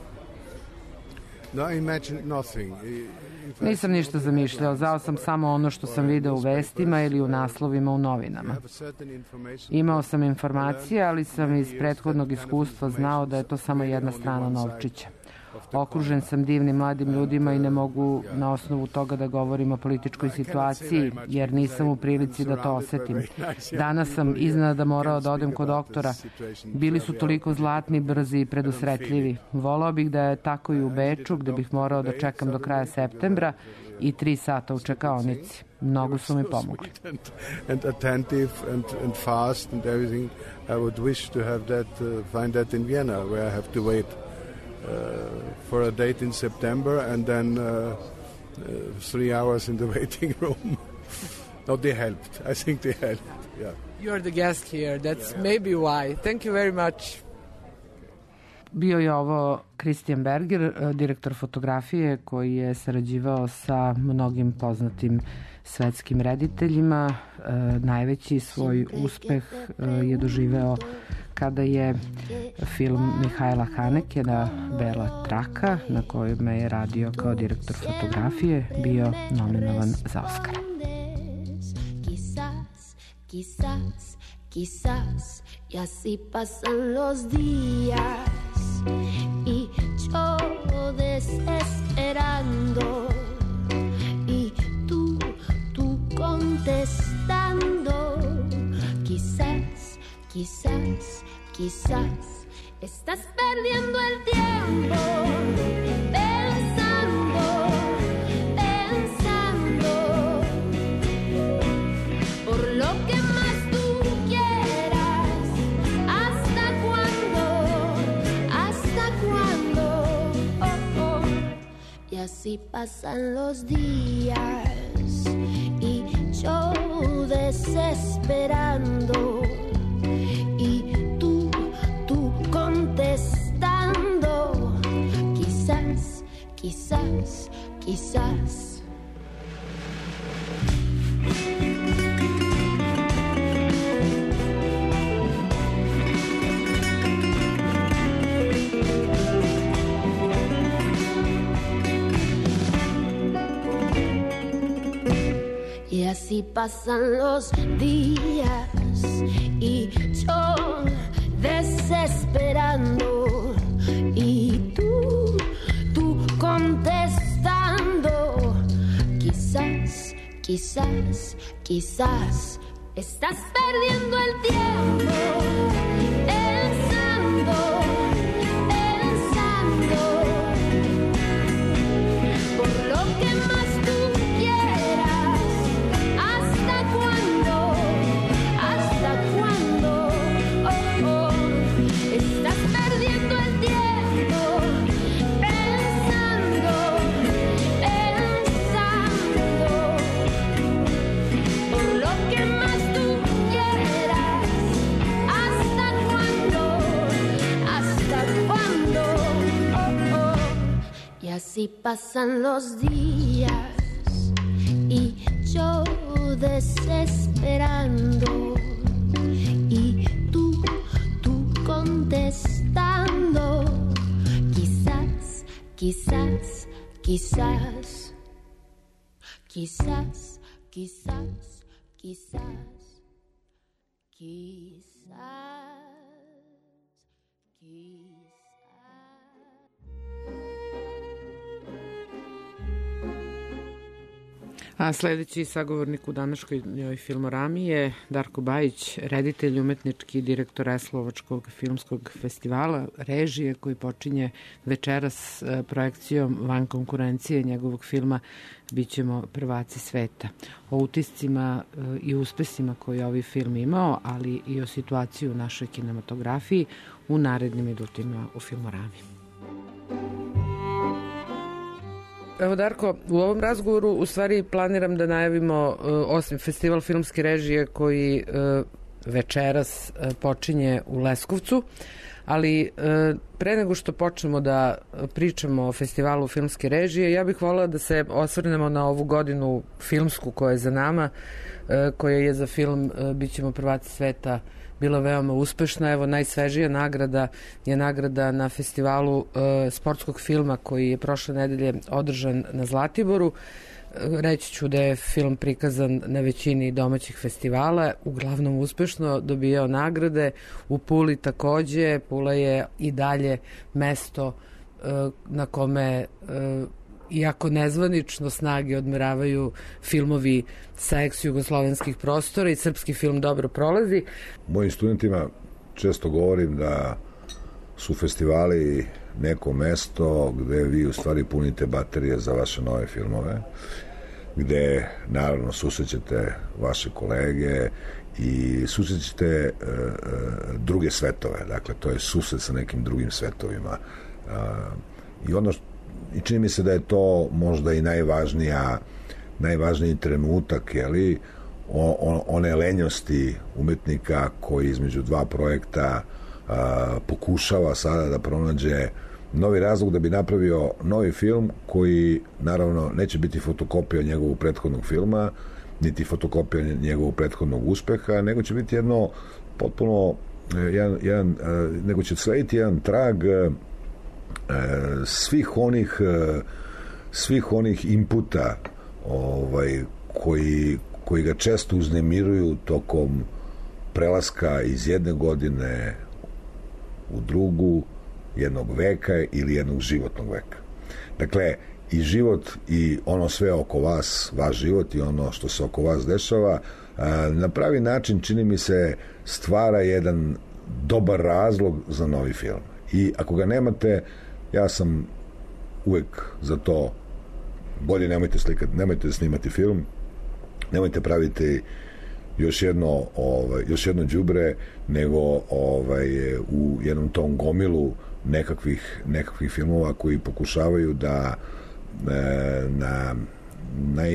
No, imagine nothing. Nisam ništa zamišljao, znao sam samo ono što sam video u vestima ili u naslovima u novinama. Imao sam informacije, ali sam iz prethodnog iskustva znao da je to samo jedna strana novčića. Okružen sam divnim mladim ljudima i ne mogu na osnovu toga da govorim o političkoj situaciji, jer nisam u prilici da to osetim. Danas sam iznenada morao da odem kod doktora. Bili su toliko zlatni, brzi i predusretljivi. Volao bih da je tako i u Beču, gde bih morao da čekam do kraja septembra i tri sata u čekaonici. Mnogo su mi pomogli. And attentive and, and fast and everything. I would wish to have that, uh, find that in Vienna, where I have to wait Uh, for a date in September and then uh, uh, three hours in the waiting room. No, they helped. I think they helped. Yeah. You're the guest here. That's yeah. maybe why. Thank you very much. Bio je ovo Christian Berger, direktor fotografije koji je sarađivao sa mnogim poznatim svetskim rediteljima. E, najveći svoj uspeh e, je doživeo kada je film Mihajla Hanekena Bela traka, na kojima je radio kao direktor fotografije, bio nominovan za Oscara. Quizás, quizás, quizás, y así pasan los días y yo desesperando y tú, tú contestando. Quizás, quizás, quizás estás perdiendo el tiempo pensando, pensando por lo que más tú quieras. ¿Hasta cuándo? ¿Hasta cuándo? Oh, oh. Y así pasan los días y yo desesperando y tú, tú contestando. Quizás, quizás, quizás. Y así pasan los días y yo desesperando y tú, tú contestando. Quizás, quizás, quizás estás perdiendo el tiempo pensando, pensando así pasan los días y yo desesperando y tú, tú contestando. Quizás, quizás, quizás, quizás, quizás, quizás, quizás, quizás. A sledeći sagovornik u današnjoj filmorami je Darko Bajić, reditelj, umetnički direktor Eslovačkog filmskog festivala, režije koji počinje večeras projekcijom van konkurencije njegovog filma Bićemo prvaci sveta. O utiscima i uspesima koje je ovaj film imao, ali i o situaciji u našoj kinematografiji u narednim minutima u filmorami. Evo Darko, u ovom razgovoru u stvari planiram da najavimo uh, osim festival filmske režije koji uh, večeras uh, počinje u Leskovcu, ali uh, pre nego što počnemo da pričamo o festivalu filmske režije, ja bih voljela da se osvrnemo na ovu godinu filmsku koja je za nama, uh, koja je za film uh, Bićemo prvaci sveta bila veoma uspešna. Evo, najsvežija nagrada je nagrada na festivalu e, sportskog filma koji je prošle nedelje održan na Zlatiboru. E, reći ću da je film prikazan na većini domaćih festivala, uglavnom uspešno dobijao nagrade. U Puli takođe, Pula je i dalje mesto e, na kome e, iako nezvanično snage odmeravaju filmovi sa ex-jugoslovenskih prostora i srpski film dobro prolazi. Mojim studentima često govorim da su festivali neko mesto gde vi u stvari punite baterije za vaše nove filmove, gde naravno susrećete vaše kolege i susrećete e, e, druge svetove, dakle to je susret sa nekim drugim svetovima. E, I ono što I čini mi se da je to možda i najvažnija, najvažniji trenutak, jeli, o, o, one lenjosti umetnika koji između dva projekta a, pokušava sada da pronađe novi razlog da bi napravio novi film koji naravno neće biti fotokopija njegovog prethodnog filma, niti fotokopija njegovog prethodnog uspeha, nego će biti jedno potpuno, jedan, jedan, nego će slediti jedan trag svih onih svih onih inputa ovaj, koji, koji ga često uznemiruju tokom prelaska iz jedne godine u drugu, jednog veka ili jednog životnog veka. Dakle, i život i ono sve oko vas, vaš život i ono što se oko vas dešava, na pravi način, čini mi se, stvara jedan dobar razlog za novi film. I ako ga nemate, ja sam uvek za to, bolje nemojte slikati, nemojte snimati film, nemojte praviti još jedno, ovaj, još jedno đubre, nego ovaj, u jednom tom gomilu nekakvih, nekakvih filmova koji pokušavaju da e, na naj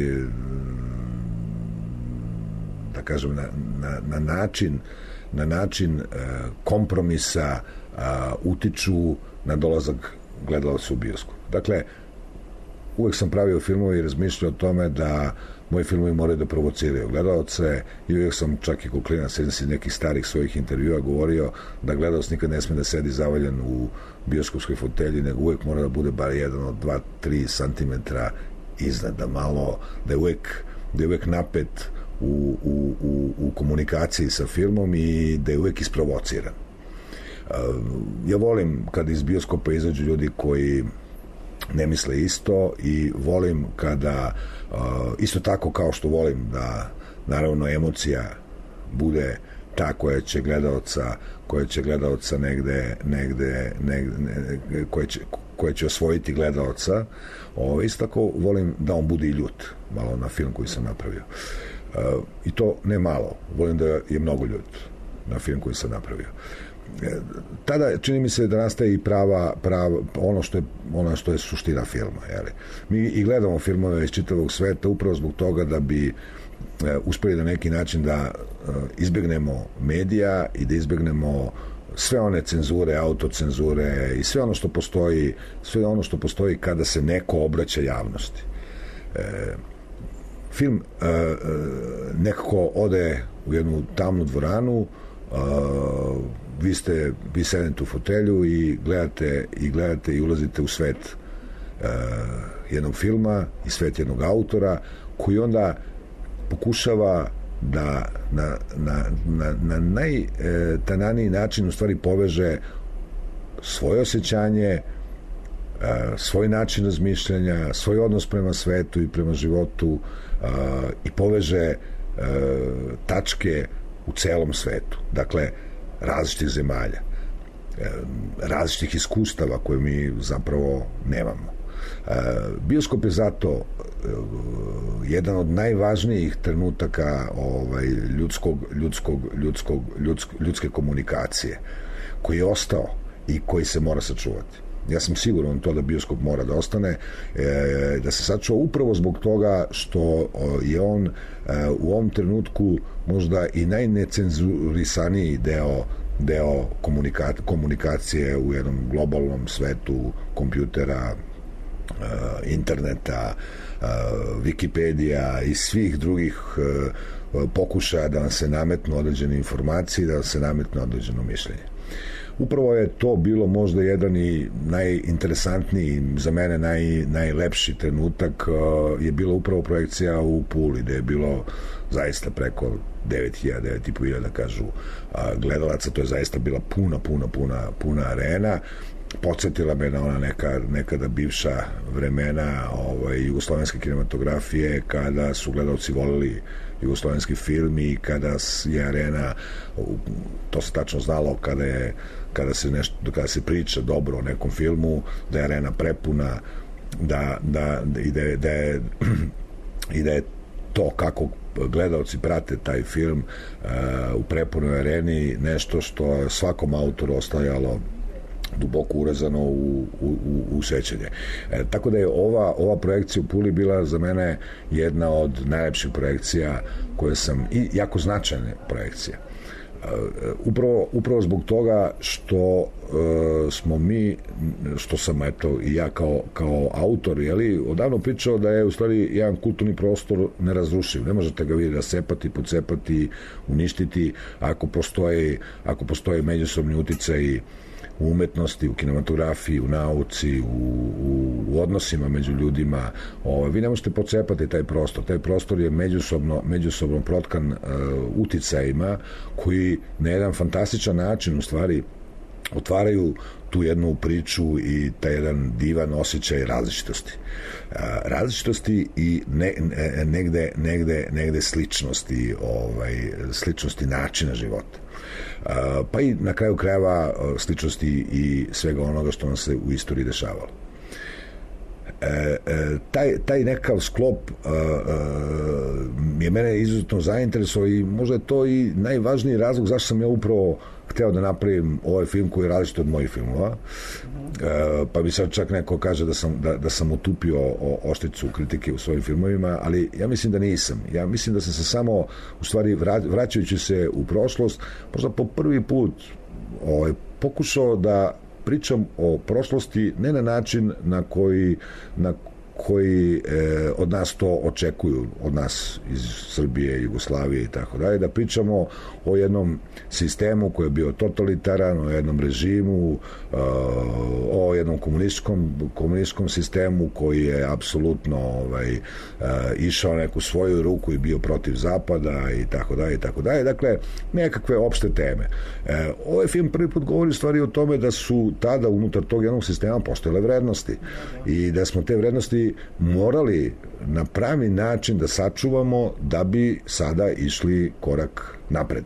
da kažem na, na, na način na način e, kompromisa a, utiču na dolazak gledalaca u bioskop. Dakle, uvek sam pravio filmove i razmišljao o tome da moji filmovi moraju da provociraju gledalce i uvijek sam čak i kod klinaca, sjećam se nekih starih svojih intervjua govorio da gledalac nikad ne sme da sedi zavaljen u bioskopskoj fotelji, nego uvijek mora da bude bar jedan od dva do tri santimetra iznad, da malo, da je uvijek, da je uvijek napet u, u, u, u komunikaciji sa filmom i da je uvijek isprovociran. Ja volim kad iz bioskopa izađu ljudi koji ne misle isto i volim kada isto tako kao što volim da naravno emocija bude ta koja će gledaoca koja će gledaoca negde, negde, negde ne, koja, će, koja će osvojiti gledaoca, o, isto tako volim da on bude i ljut malo na film koji sam napravio. Uh, i to ne malo, volim da je mnogo ljut na film koji sam napravio. Tada čini mi se da nastaje i prava, prava ono što je ono što je suština filma, jeli. Mi i gledamo filmove iz čitavog sveta upravo zbog toga da bi e, uspeli na neki način da e, izbegnemo medija i da izbegnemo sve one cenzure, autocenzure i sve ono što postoji, sve ono što postoji kada se neko obraća javnosti. E, film e, e, nekako ode u jednu tamnu dvoranu, e, vi ste, vi sedete u fotelju i gledate i gledate i ulazite u svet e, jednog filma i svet jednog autora koji onda pokušava da na, na, na, na najtananiji način u stvari poveže svoje osjećanje, svoj način razmišljanja, svoj odnos prema svetu i prema životu i poveže tačke u celom svetu. Dakle, različitih zemalja, različitih iskustava koje mi zapravo nemamo. Bioskop je zato jedan od najvažnijih trenutaka ovaj, ljudskog, ljudskog, ljudskog, ljudsk, ljudske komunikacije koji je ostao i koji se mora sačuvati. Ja sam siguran to da bioskop mora da ostane, e, da se sačuva upravo zbog toga što je on e, u ovom trenutku možda i najnecenzurisaniji deo deo komunika, komunikacije u jednom globalnom svetu kompjutera, Uh, interneta, uh, Wikipedija i svih drugih uh, pokušaja da vam se nametnu određene informacije, da vam se nametnu određeno mišljenje. Upravo je to bilo možda jedan i najinteresantniji, za mene naj, najlepši trenutak uh, je bila upravo projekcija u Puli, gde je bilo zaista preko devet hiljada, devet i po hiljada kažu uh, gledalaca. To je zaista bila puna, puna, puna, puna arena. Podsjetila me na ona neka, nekada bivša vremena ovaj, jugoslovenske kinematografije, kada su gledalci volili jugoslovenski film i kada je arena, to se tačno znalo, kada je kada se nešto, kada se priča dobro o nekom filmu, da je arena prepuna, da, da, i da je, da je, i da je to kako gledalci prate taj film uh, u prepunoj areni nešto što je svakom autoru ostajalo duboko urezano u, u, u sećanje. E, tako da je ova, ova projekcija u Puli bila za mene jedna od najlepših projekcija koje sam, i jako značajne projekcije. E, upravo, upravo zbog toga što e, smo mi, što sam eto i ja kao, kao autor, jeli, odavno pričao da je u stvari jedan kulturni prostor nerazrušiv. Ne možete ga vi rasepati, pocepati, uništiti ako postoji, ako postoji međusobni uticaj u umetnosti, u kinematografiji, u nauci, u, u, u odnosima među ljudima. O, vi ne možete pocepati taj prostor. Taj prostor je međusobno, međusobno protkan uh, uticajima koji na jedan fantastičan način u stvari otvaraju tu jednu priču i taj jedan divan osjećaj različitosti. Uh, različitosti i ne, ne, negde, negde, negde sličnosti, ovaj, sličnosti načina života. Uh, pa i na kraju krajeva uh, sličnosti i svega onoga što nam se u istoriji dešavalo. E, e, taj, taj nekav sklop uh, uh, je mene izuzetno zainteresovao i možda je to i najvažniji razlog zašto sam ja upravo hteo da napravim ovaj film koji je različit od mojih filmova. E, pa bi sad čak neko kaže da sam, da, da sam utupio o ošticu kritike u svojim filmovima, ali ja mislim da nisam. Ja mislim da sam se samo, u stvari, vraćajući se u prošlost, možda po prvi put ovaj, pokušao da pričam o prošlosti ne na način na koji, na koji e, od nas to očekuju, od nas iz Srbije, Jugoslavije i tako dalje, da pričamo o jednom sistemu koji je bio totalitaran, o jednom režimu, e, o jednom komunističkom, komunističkom sistemu koji je apsolutno ovaj, e, išao neku svoju ruku i bio protiv Zapada i tako dalje i tako dalje. Dakle, nekakve opšte teme. E, ovaj film prvi put govori u stvari o tome da su tada unutar tog jednog sistema postojale vrednosti i da smo te vrednosti morali na pravi način da sačuvamo da bi sada išli korak napred.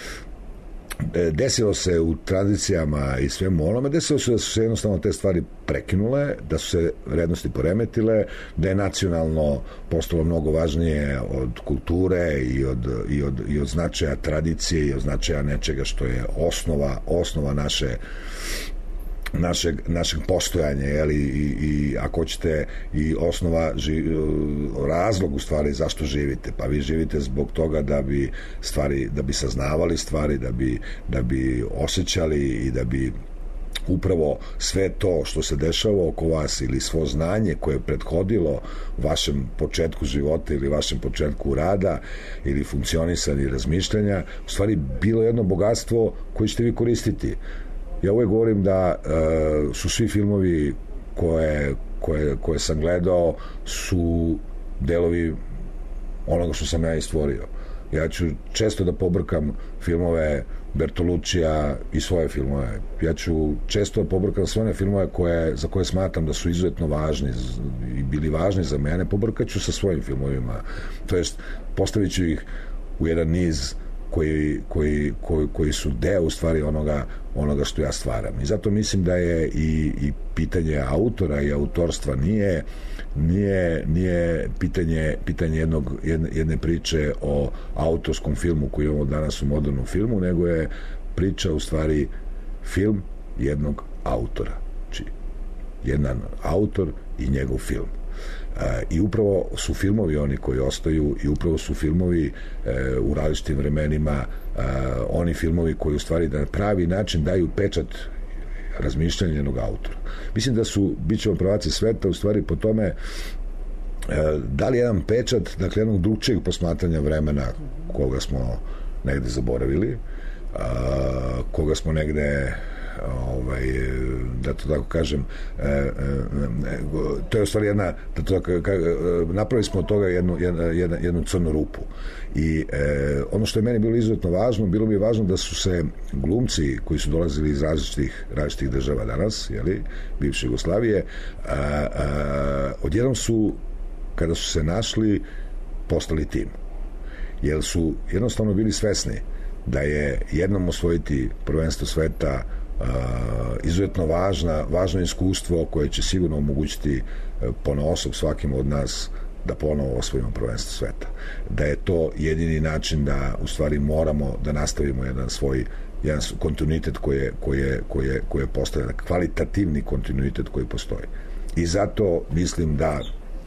Desilo se u tranzicijama i svemu onome, desilo se da su se jednostavno te stvari prekinule, da su se vrednosti poremetile, da je nacionalno postalo mnogo važnije od kulture i od, i od, i od značaja tradicije i od značaja nečega što je osnova, osnova naše našeg, našeg postojanja, jeli, i, i ako ćete i osnova ži, razlog u stvari zašto živite, pa vi živite zbog toga da bi stvari, da bi saznavali stvari, da bi, da bi osjećali i da bi upravo sve to što se dešava oko vas ili svo znanje koje je prethodilo vašem početku života ili vašem početku rada ili funkcionisanja i razmišljanja, u stvari bilo jedno bogatstvo koje ćete vi koristiti. Ja uvijek govorim da uh, su svi filmovi koje, koje, koje sam gledao su delovi onoga što sam ja i stvorio. Ja ću često da pobrkam filmove Bertolucija i svoje filmove. Ja ću često pobrkam sve one filmove koje, za koje smatram da su izuzetno važni i bili važni za mene, pobrkat ću sa svojim filmovima. To jest, postavit ću ih u jedan niz koji, koji, koji, koji su deo u stvari onoga, onoga što ja stvaram. I zato mislim da je i, i pitanje autora i autorstva nije nije, nije pitanje, pitanje jednog, jedne, jedne priče o autorskom filmu koji imamo danas u modernom filmu, nego je priča u stvari film jednog autora. Či jedan autor i njegov film. E, I upravo su filmovi oni koji ostaju i upravo su filmovi e, u različitim vremenima e, oni filmovi koji u stvari na pravi način daju pečat razmišljanja jednog autora. Mislim da su, bit ćemo prvaci sveta u stvari po tome e, da li jedan pečat, dakle jednog drugčijeg posmatranja vremena koga smo negde zaboravili, a, koga smo negde ovaj, da to tako kažem e, e, to je u stvari jedna da to tako, ka, napravili smo od toga jednu, jednu, jednu crnu rupu i e, ono što je meni bilo izuzetno važno, bilo mi je važno da su se glumci koji su dolazili iz različitih, različitih država danas, jeli, bivše Jugoslavije, a, a, odjednom su kada su se našli postali tim, jer su jednostavno bili svesni da je jednom osvojiti prvenstvo sveta Uh, izuzetno važna, važno iskustvo koje će sigurno omogućiti uh, ponaosob svakim od nas da ponovo osvojimo prvenstvo sveta. Da je to jedini način da u stvari moramo da nastavimo jedan svoj jedan kontinuitet koji je, koji je, koji je, koji je postoje, kvalitativni kontinuitet koji postoji. I zato mislim da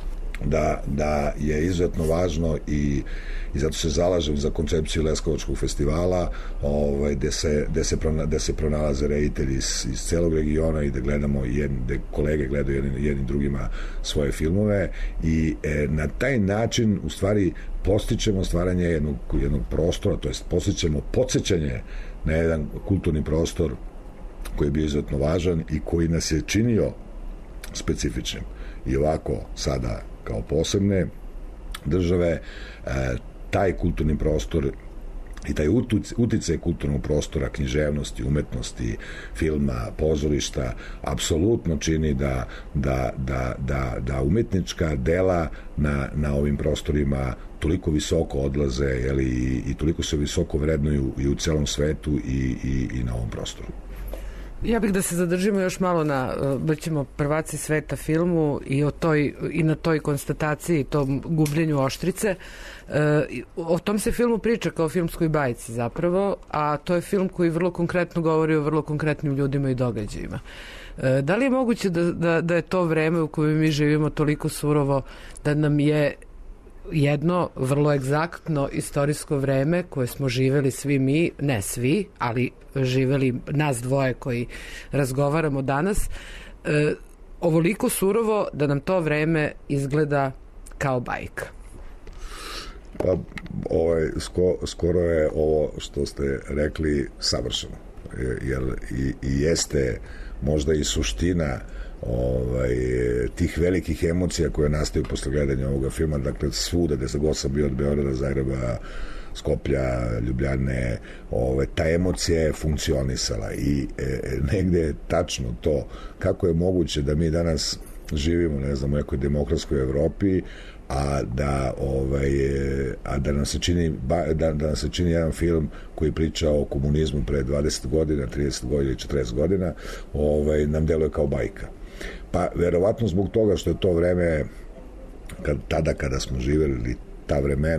da, da je izuzetno važno i, i zato se zalažem za koncepciju Leskovačkog festivala, ovaj, gde, se, gde, se prona, gde se pronalaze reditelji iz, iz celog regiona i da gledamo jedni, gde kolege gledaju jednim, jednim drugima svoje filmove i e, na taj način u stvari postičemo stvaranje jednog, jednog prostora, to jest postičemo podsjećanje na jedan kulturni prostor koji je bio izuzetno važan i koji nas je činio specifičnim. I ovako sada kao posebne države e, taj kulturni prostor i taj uticaj kulturnog prostora, književnosti, umetnosti, filma, pozorišta, apsolutno čini da, da, da, da, da umetnička dela na, na ovim prostorima toliko visoko odlaze, jeli, i, i toliko se visoko vrednuju i u celom svetu i, i, i na ovom prostoru. Ja bih da se zadržimo još malo na ćemo prvaci sveta filmu i, o toj, i na toj konstataciji, tom gubljenju oštrice. E, o tom se filmu priča kao filmskoj bajci zapravo, a to je film koji vrlo konkretno govori o vrlo konkretnim ljudima i događajima. E, da li je moguće da, da, da je to vreme u kojem mi živimo toliko surovo da nam je jedno vrlo egzaktno istorijsko vreme koje smo živeli svi mi, ne svi, ali živeli nas dvoje koji razgovaramo danas, e, ovoliko surovo da nam to vreme izgleda kao bajka? Pa, ovaj, sko, skoro je ovo što ste rekli savršeno, jer i, i jeste možda i suština ovaj, tih velikih emocija koje nastaju posle gledanja ovoga filma, dakle svuda gde se god sam bio od Beograda, Zagreba, Skoplja, Ljubljane, ovaj, ta emocija je funkcionisala i e, negde je tačno to kako je moguće da mi danas živimo, ne znam, u nekoj demokratskoj Evropi, a da ovaj a da nam se čini da, da nam se čini jedan film koji priča o komunizmu pre dvadeset godina, trideset godina ili četrdeset godina, ovaj nam deluje kao bajka. Pa verovatno zbog toga što je to vreme kad, tada kada smo živeli, ta vremena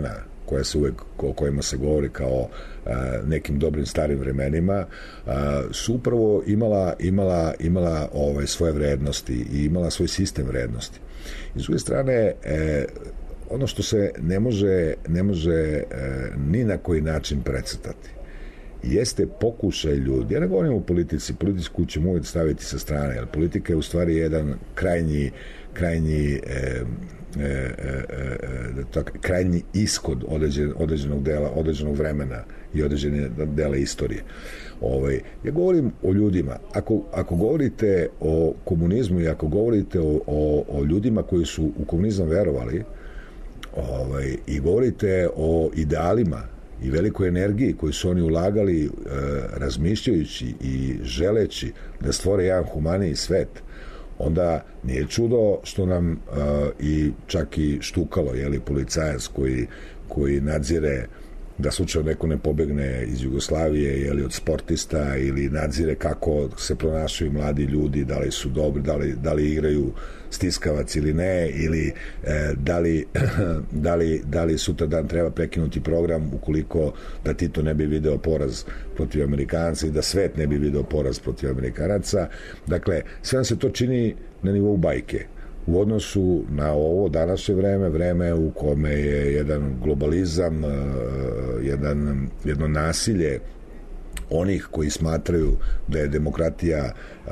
koja se uvek, o kojima se govori kao a, nekim dobrim starim vremenima, a, su upravo imala, imala, imala ovaj, svoje vrednosti i imala svoj sistem vrednosti. I s druge strane, e, ono što se ne može, ne može e, ni na koji način precrtati jeste pokušaj ljudi, ja ne govorim o politici, politiku ćemo uvijek staviti sa strane, jer politika je u stvari jedan krajnji, krajnji e, e, e, tak, krajnji ishod određen, određenog dela, određenog vremena i određene dela istorije. Ovaj, ja govorim o ljudima. Ako, ako govorite o komunizmu i ako govorite o, o, o ljudima koji su u komunizam verovali, ovaj, i govorite o idealima i velikoj energiji koju su oni ulagali e, razmišljajući i želeći da stvore jedan humaniji svet, onda nije čudo što nam e, i čak i štukalo, jeli, policajac koji, koji nadzire da slučajno neko ne pobegne iz Jugoslavije ili od sportista ili nadzire kako se pronašaju mladi ljudi, da li su dobri, da li, da li igraju stiskavac ili ne, ili e, da, li, da, li, da li sutra dan treba prekinuti program ukoliko da Tito ne bi video poraz protiv Amerikanaca i da svet ne bi video poraz protiv Amerikanaca. Dakle, sve nam se to čini na nivou bajke. U odnosu na ovo današnje vreme, vreme u kome je jedan globalizam, jedan, jedno nasilje onih koji smatraju da je demokratija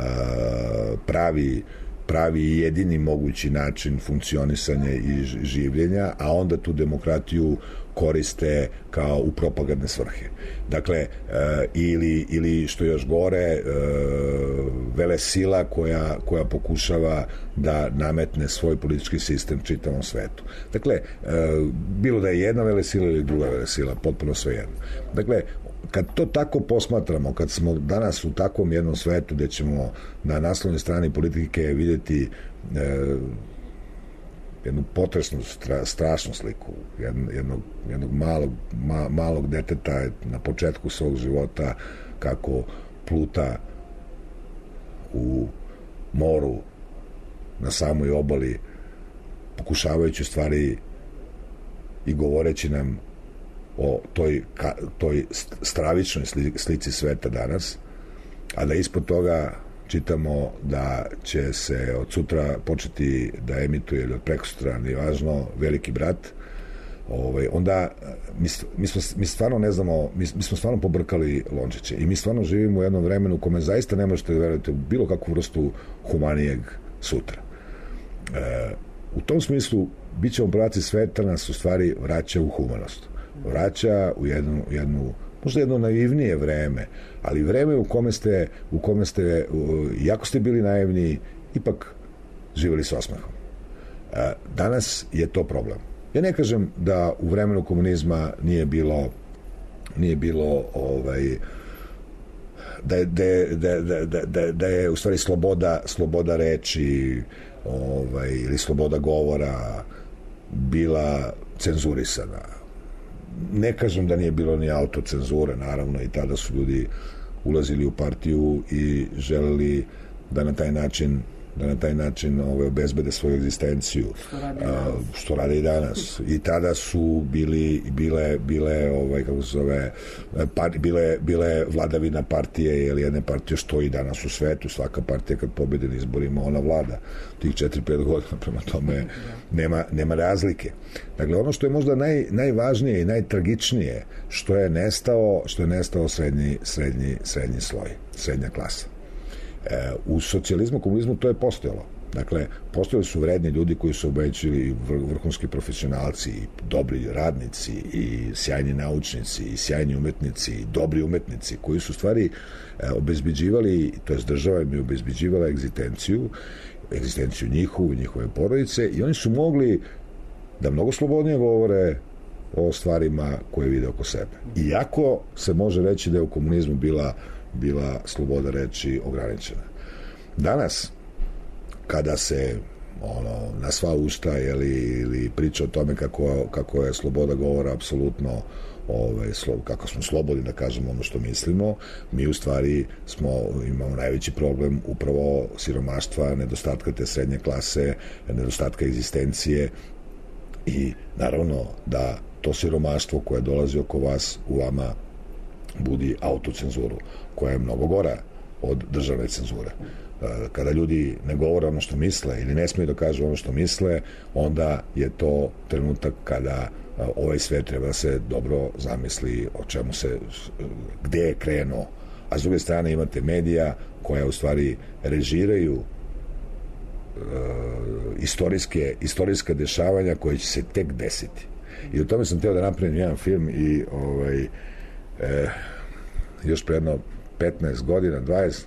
pravi, pravi i jedini mogući način funkcionisanja i življenja, a onda tu demokratiju koriste kao u propagandne svrhe. Dakle, e, ili, ili što još gore, e, velesila koja, koja pokušava da nametne svoj politički sistem čitavom svetu. Dakle, e, bilo da je jedna velesila ili druga velesila, potpuno svejedno. Dakle, kad to tako posmatramo, kad smo danas u takvom jednom svetu gde ćemo na naslovnoj strani politike vidjeti e, jednu potresnu, stra, strašnu sliku jednog, jednog, jednog malog, ma, malog deteta na početku svog života kako pluta u moru na samoj obali pokušavajući stvari i govoreći nam o toj, ka, toj stravičnoj slici sveta danas, a da ispod toga čitamo da će se od sutra početi da emituje ili od prekosutra, nije važno, Veliki brat, ovaj, onda mi, mi, smo, mi stvarno ne znamo, mi, mi smo stvarno pobrkali lončiće i mi stvarno živimo u jednom vremenu u kome zaista ne možete verujete u bilo kakvu vrstu humanijeg sutra. E, u tom smislu bit ćemo prvaci sveta nas u stvari vraća u humanost. Vraća u jednu, jednu možda jedno naivnije vreme, ali vreme u kome ste, u kome ste, iako ste bili naivni, ipak živjeli s osmehom. Danas je to problem. Ja ne kažem da u vremenu komunizma nije bilo nije bilo ovaj, da je, da, da, da, da, da je u stvari sloboda, sloboda reči ovaj, ili sloboda govora bila cenzurisana. Ne kažem da nije bilo ni autocenzure, naravno, i tada su ljudi ulazili u partiju i želeli da na taj način da na taj način ovaj, obezbede svoju egzistenciju, što rade, a, što rade i danas. I tada su bili bile bile ovaj kako se zove par, bile bile vladavina partije ili jedne partije, što i danas u svetu. Svaka partija kad pobedi na izborima ona vlada tih četiri pet godina, prema tome nema nema razlike. Dakle, ono što je možda naj, najvažnije i najtragičnije, što je nestao što je nestao srednji srednji srednji sloj, srednja klasa. E, u socijalizmu, komunizmu to je postojalo. Dakle, postojali su vredni ljudi koji su obećili vrhunski profesionalci, i dobri radnici, i sjajni naučnici, i sjajni umetnici, i dobri umetnici, koji su stvari e, obezbeđivali, to jest država im je obezbeđivala egzistenciju, egzistenciju njihovu i njihove porodice, i oni su mogli da mnogo slobodnije govore o stvarima koje vide oko sebe. Iako se može reći da je u komunizmu bila bila sloboda reči ograničena. Danas, kada se ono, na sva usta ili, ili priča o tome kako, kako je sloboda govora apsolutno ovaj, slo, kako smo slobodni da kažemo ono što mislimo, mi u stvari smo, imamo najveći problem upravo siromaštva, nedostatka te srednje klase, nedostatka egzistencije i naravno da to siromaštvo koje dolazi oko vas u vama budi autocenzuru, koja je mnogo gora od državne cenzure. Kada ljudi ne govore ono što misle ili ne smiju da kažu ono što misle, onda je to trenutak kada ovaj svet treba da se dobro zamisli o čemu se, gde je krenuo. A s druge strane imate medija koja u stvari režiraju e, istorijske, istorijska dešavanja koje će se tek desiti. I o tome sam teo da napravim jedan film i ovaj, e, još pre jedno petnaest godina, dvadeset,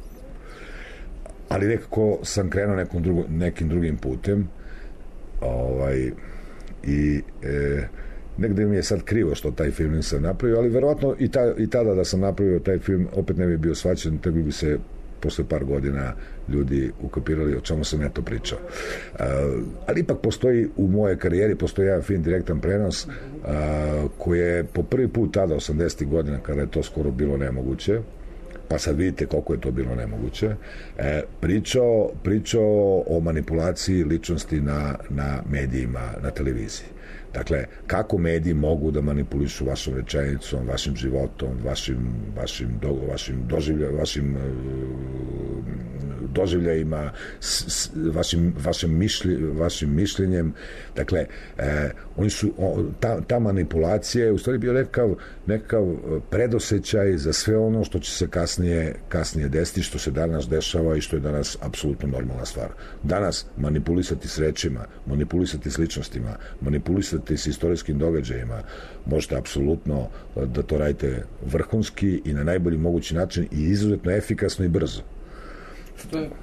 ali nekako sam krenuo nekom drugo, nekim drugim putem ovaj, i e, negde mi je sad krivo što taj film nisam napravio, ali verovatno i, ta, i tada da sam napravio taj film opet ne bi bio shvaćen, tek bi se posle par godina ljudi ukapirali o čemu sam ja to pričao. Uh, ali ipak postoji u mojoj karijeri, postoji jedan film Direktan prenos uh, koji je po prvi put tada osamdesetih godina kada je to skoro bilo nemoguće, pa sad vidite koliko je to bilo nemoguće, e, pričao, pričao o manipulaciji ličnosti na, na medijima, na televiziji. Dakle, kako mediji mogu da manipulišu vašom rečenicom, vašim životom, vašim, vašim, do, vašim, doživlja, vašim doživljajima, s, s, vašim, vašim, mišlj, vašim mišljenjem. Dakle, e, oni su, o, ta, ta manipulacija je u stvari bio nekakav, nekakav predosećaj za sve ono što će se kasnije, kasnije desiti, što se danas dešava i što je danas apsolutno normalna stvar. Danas manipulisati s rečima, manipulisati s ličnostima, manipulisati s istorijskim događajima, možete apsolutno da to radite vrhunski i na najbolji mogući način i izuzetno efikasno i brzo. Što je,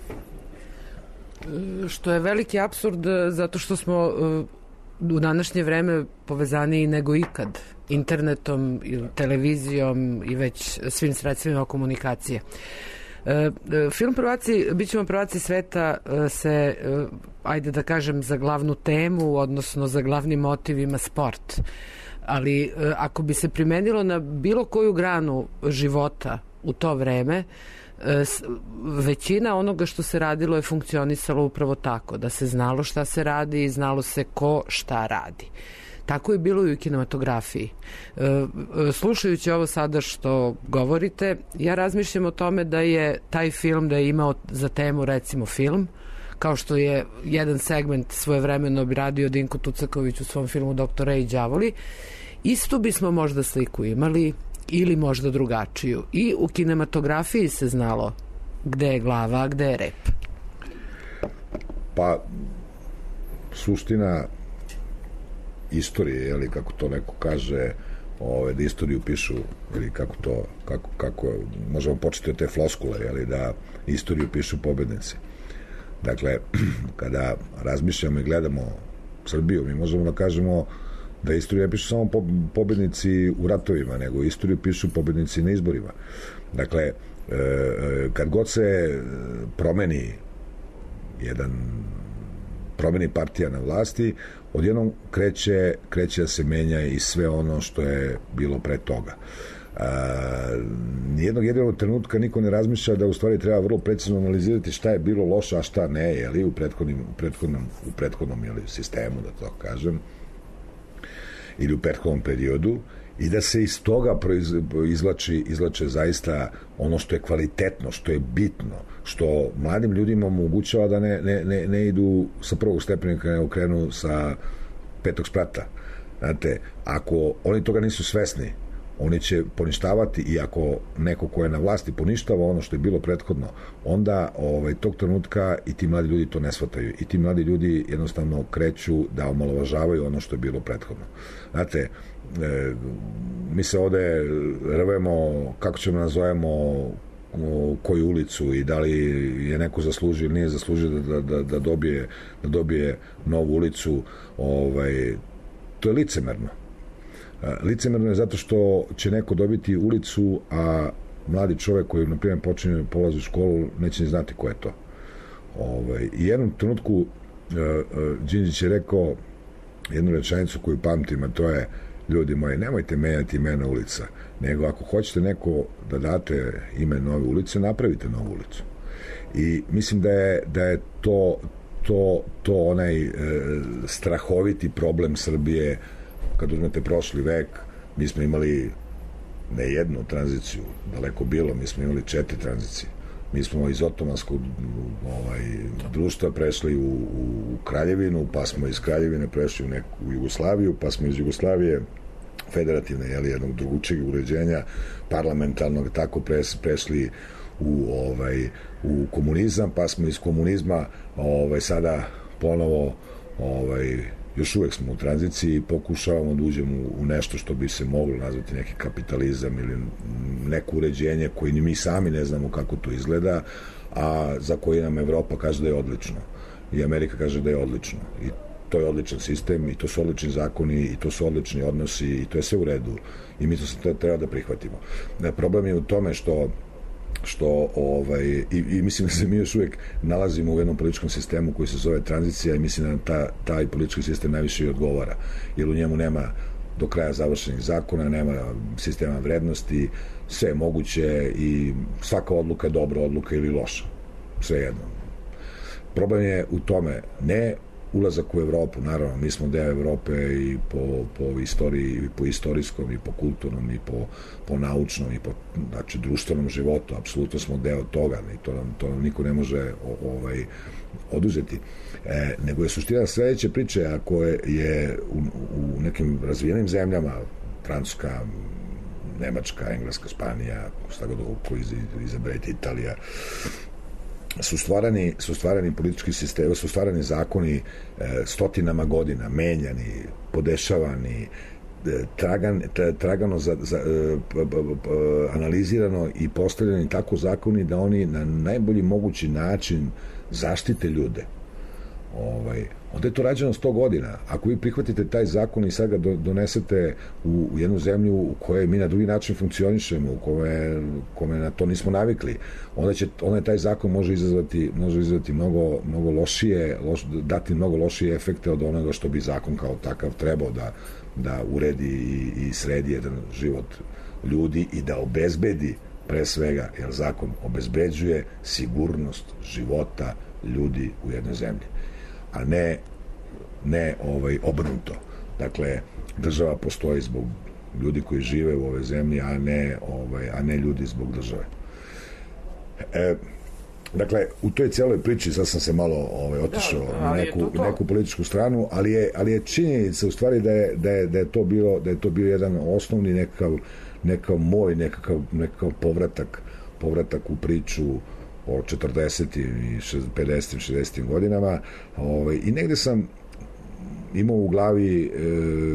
što je veliki apsurd zato što smo u današnje vreme povezaniji nego ikad internetom, televizijom i već svim sredstvima komunikacije. Film Prvaci, bit ćemo prvaci sveta se, ajde da kažem, za glavnu temu, odnosno za glavni motiv ima sport. Ali ako bi se primenilo na bilo koju granu života u to vreme, većina onoga što se radilo je funkcionisalo upravo tako, da se znalo šta se radi i znalo se ko šta radi. Tako je bilo i u kinematografiji. Slušajući ovo sada što govorite, ja razmišljam o tome da je taj film, da je imao za temu recimo film, kao što je jedan segment svojevremeno obradio Dinko Tucaković u svom filmu Doktor Ray i đavoli, istu bismo možda sliku imali ili možda drugačiju. I u kinematografiji se znalo gde je glava, a gde je rep. Pa, suština istorije, ili kako to neko kaže, ove, da istoriju pišu, ili kako to, kako, kako možemo početi od te floskule, ili da istoriju pišu pobednici. Dakle, kada razmišljamo i gledamo Srbiju, mi možemo da kažemo da istoriju ne pišu samo pobednici u ratovima, nego istoriju pišu pobednici na izborima. Dakle, kad god se promeni jedan promeni partija na vlasti, odjednom kreće, kreće da se menja i sve ono što je bilo pre toga. A, nijednog jedinog trenutka niko ne razmišlja da u stvari treba vrlo precizno analizirati šta je bilo loše, a šta ne, jeli, u prethodnim, u prethodnom, u prethodnom jeli, sistemu, da to kažem, ili u prethodnom periodu, i da se iz toga izlači, izlače zaista ono što je kvalitetno, što je bitno, što mladim ljudima omogućava da ne, ne, ne, ne idu sa prvog stepenika, ne okrenu sa petog sprata. Znate, ako oni toga nisu svesni, oni će poništavati, i ako neko ko je na vlasti poništava ono što je bilo prethodno, onda ovaj, tog trenutka i ti mladi ljudi to ne shvataju. I ti mladi ljudi jednostavno kreću da omalovažavaju ono što je bilo prethodno. Znate, e, mi se ovde rvemo kako ćemo nazovemo koju ulicu i da li je neko zaslužio ili nije zaslužio da, da, da, dobije, da dobije novu ulicu. Ovaj, to je licemerno. Licemerno je zato što će neko dobiti ulicu, a mladi čovek koji, na primjer, počinje polazi u školu, neće ni znati ko je to. Ovaj, I jednom trenutku uh, uh, Đinđić je rekao jednu rečenicu koju pamtim, a to je: ljudi moji, nemojte menjati imena ulica, nego ako hoćete neko da date ime nove ulice, napravite novu ulicu. I mislim da je, da je to, to, to onaj e, strahoviti problem Srbije kad uzmete prošli vek, mi smo imali ne jednu tranziciju, daleko bilo, mi smo imali četiri tranzicije. Mi smo iz otomanskog ovaj, društva prešli u, u Kraljevinu, pa smo iz Kraljevine prešli u neku Jugoslaviju, pa smo iz Jugoslavije federativne, jeli, jednog drugučeg uređenja, parlamentarnog, tako pres, prešli u, ovaj, u komunizam, pa smo iz komunizma ovaj, sada ponovo ovaj, još uvek smo u tranziciji i pokušavamo da uđemo u nešto što bi se moglo nazvati neki kapitalizam ili neko uređenje koji ni mi sami ne znamo kako to izgleda, a za koji nam Evropa kaže da je odlično i Amerika kaže da je odlično i to je odličan sistem i to su odlični zakoni i to su odlični odnosi i to je sve u redu i mi to se treba da prihvatimo. Problem je u tome što što ovaj, i, i mislim da se mi još uvijek nalazimo u jednom političkom sistemu koji se zove tranzicija i mislim da ta, taj politički sistem najviše i odgovara, jer u njemu nema do kraja završenih zakona, nema sistema vrednosti, sve je moguće i svaka odluka je dobra odluka ili loša, sve jedno. Problem je u tome ne ulazak u Evropu, naravno, mi smo deo Evrope i po, po istoriji, i po istorijskom, i po kulturnom, i po, po naučnom, i po znači, društvenom životu, apsolutno smo deo toga, i to nam, to nam niko ne može ovaj, oduzeti. E, nego je suština sledeće priče, ako je, je u, u nekim razvijenim zemljama, Francuska, Nemačka, Engleska, Španija, šta god koji izaberete, Italija, su stvarani, su stvarani politički sistemi, su stvarani zakoni e, stotinama godina, menjani, podešavani, e, tragan, tragano, za, za, e, p, p, p, analizirano i postavljeni tako zakoni da oni na najbolji mogući način zaštite ljude. Ovaj, onda je to rađeno sto godina. Ako vi prihvatite taj zakon i sad ga do, donesete u, u jednu zemlju u kojoj mi na drugi način funkcionišemo, u kome, kome na to nismo navikli, onda će onda taj zakon može izazvati, može izazvati mnogo, mnogo lošije, loš, dati mnogo lošije efekte od onoga što bi zakon kao takav trebao da, da uredi i, i sredi jedan život ljudi i da obezbedi pre svega, jer zakon obezbeđuje sigurnost života ljudi u jednoj zemlji, a ne, ne ovaj, obrnuto. Dakle, država postoji zbog ljudi koji žive u ovoj zemlji, a ne, ovaj, a ne ljudi zbog države. E, dakle, u toj cijeloj priči, sad sam se malo ovaj, otišao da, na neku, to to. neku političku stranu, ali je, ali je činjenica u stvari da je, da je, da je to bilo da je to bio jedan osnovni nekakav, nekakav moj nekakav, nekakav povratak, povratak u priču o četrdesetim i pedesetim, šezdesetim godinama, ovaj, i negde sam imao u glavi e,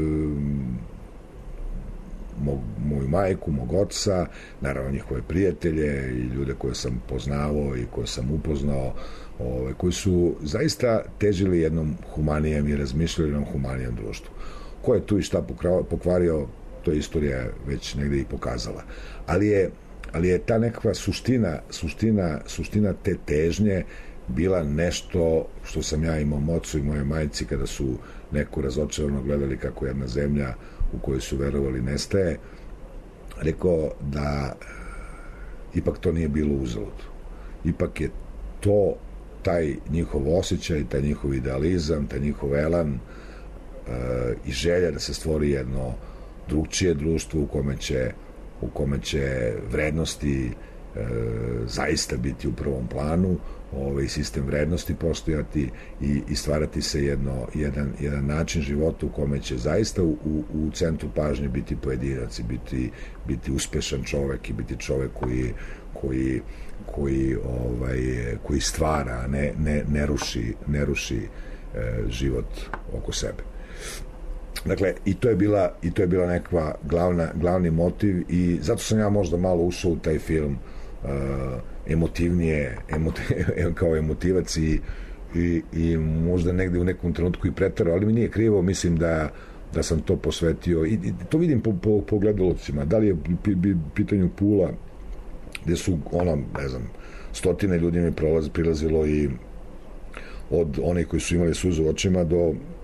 mog, moju majku, mog oca, naravno njihove prijatelje i ljude koje sam poznavao i koje sam upoznao, ovaj, koji su zaista težili jednom humanijem i razmišljali jednom humanijem društvu. Ko je tu i šta pokvario, to je istorija već negde i pokazala. Ali je ali je ta nekakva suština, suština, suština te težnje bila nešto što sam ja imao mocu i moje majci kada su neko razočarano gledali kako jedna zemlja u kojoj su verovali nestaje, rekao da ipak to nije bilo uzalud. Ipak je to taj njihov osjećaj, taj njihov idealizam, taj njihov elan e, i želja da se stvori jedno drugčije društvo u kome će u kome će vrednosti e, zaista biti u prvom planu, ovaj sistem vrednosti postojati i, i stvarati se jedno, jedan, jedan način života u kome će zaista u, u centru pažnje biti pojedinac i biti, biti uspešan čovek i biti čovek koji, koji, koji, ovaj, koji stvara, ne, ne, ne ruši, ne ruši e, život oko sebe. Dakle, i to je bila, i to je bila nekakva glavna, glavni motiv i zato sam ja možda malo ušao u taj film uh, emotivnije, emoti, kao emotivac i, i, i možda negde u nekom trenutku i preterao, ali mi nije krivo, mislim da, da sam to posvetio i, i to vidim po, po, po gledalcima, da li je p, p, pitanju Pula gde su, ono, ne znam, stotine ljudi mi prolaz, prilazilo i od onih koji su imali suzu u očima do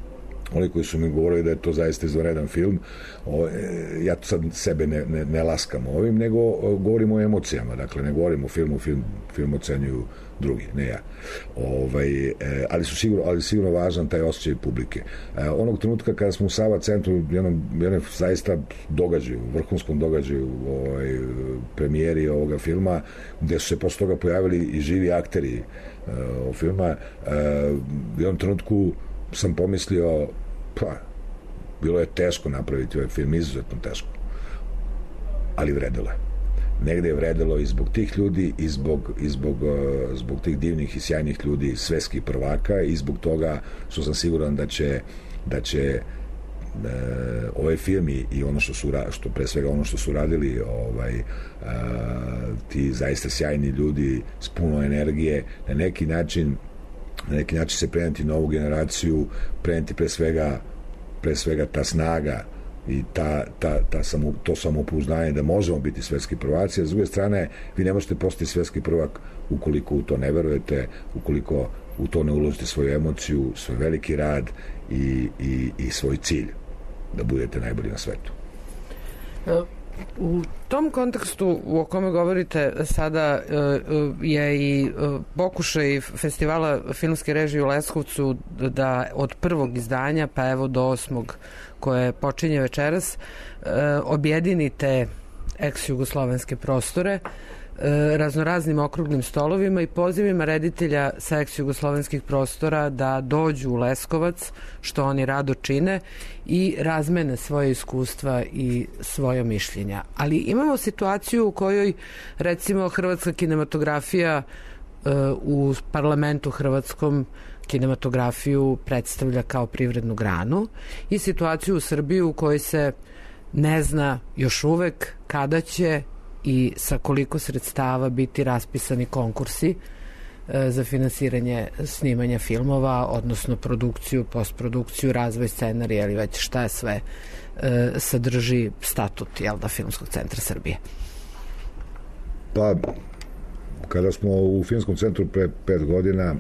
oni koji su mi govorili da je to zaista izvanredan film, o, ja sad sebe ne, ne, ne laskam ovim, nego govorim o emocijama, dakle ne govorim o filmu, film, film ocenjuju drugi, ne ja. Ovaj, e, ali su sigurno, ali sigurno važan taj osjećaj publike. E, onog trenutka kada smo u Sava centru, jednom, jednom zaista događaju, vrhunskom događaju ovaj, premijeri ovoga filma, gde su se posle toga pojavili i živi akteri e, ovog filma, e, u jednom trenutku sam pomislio, pa, bilo je teško napraviti ovaj film, izuzetno teško, ali vredilo je. Negde je vredilo i zbog tih ljudi i zbog, i zbog, uh, zbog tih divnih i sjajnih ljudi, svetskih prvaka, i zbog toga što sam siguran da će, da će uh, ovaj film i, i ono što su, što pre svega ono što su radili ovaj, uh, ti zaista sjajni ljudi s puno energije, na neki način na neki način se preneti novu generaciju, preneti pre svega pre svega ta snaga i ta, ta, ta samo, to samopouzdanje da možemo biti svetski prvaci, a s druge strane vi ne možete postati svetski prvak ukoliko u to ne verujete, ukoliko u to ne uložite svoju emociju, svoj veliki rad i, i, i svoj cilj da budete najbolji na svetu. U tom kontekstu o kome govorite sada je i pokušaj festivala filmske režije u Leskovcu da od prvog izdanja pa evo do osmog koje počinje večeras objedinite ex-jugoslovenske prostore raznoraznim okruglim stolovima i pozivima reditelja sa ex-jugoslovenskih prostora da dođu u Leskovac, što oni rado čine, i razmene svoje iskustva i svoja mišljenja. Ali imamo situaciju u kojoj, recimo, hrvatska kinematografija u parlamentu hrvatskom kinematografiju predstavlja kao privrednu granu, i situaciju u Srbiji u kojoj se ne zna još uvek kada će i sa koliko sredstava biti raspisani konkursi e, za finansiranje snimanja filmova, odnosno produkciju, postprodukciju, razvoj scenarija ili već šta je sve e, sadrži statut, jel da, Filmskog centra Srbije. Pa, kada smo u Filmskom centru pre pet godina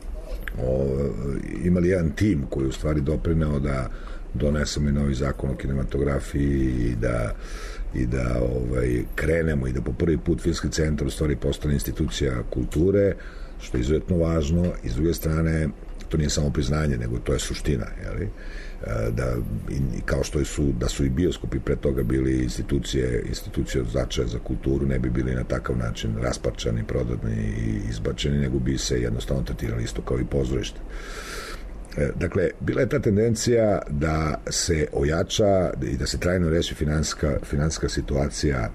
o, imali jedan tim koji u stvari doprineo da donesemo i novi zakon o kinematografiji i da i da ovaj, krenemo i da po prvi put Filmski centar u stvari postane institucija kulture, što je izuzetno važno, i s druge strane to nije samo priznanje, nego to je suština, jeli? Da, i, kao što su, da su i bioskopi pre toga bili institucije, institucije od značaja za kulturu, ne bi bili na takav način rasparčani, prodani i izbačeni, nego bi se jednostavno tretirali isto kao i pozorište. Dakle, bila je ta tendencija da se ojača i da se trajno reši finansijska, finansijska situacija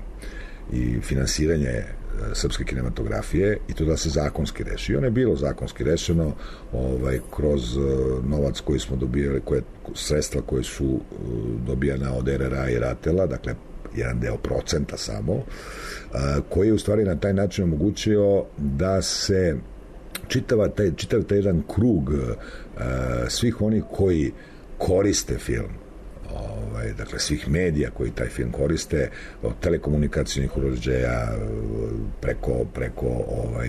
i finansiranje srpske kinematografije, i to da se zakonski reši. I ono je bilo zakonski rešeno ovaj, kroz novac koji smo dobijali, koje, sredstva koje su dobijana od er er a i Ratela, dakle jedan deo procenta samo, koji je u stvari na taj način omogućio da se čitava taj, čitav taj jedan krug uh, svih onih koji koriste film, ovaj, dakle svih medija koji taj film koriste, od telekomunikacijnih uređaja preko, preko ovaj,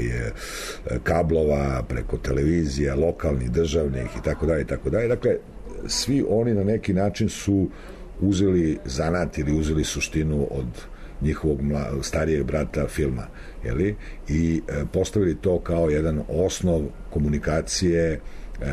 kablova, preko televizija, lokalnih, državnih i tako dalje i tako dalje. Dakle, svi oni na neki način su uzeli zanat ili uzeli suštinu od njihovog starijeg brata filma, jeli? I e, postavili to kao jedan osnov komunikacije e,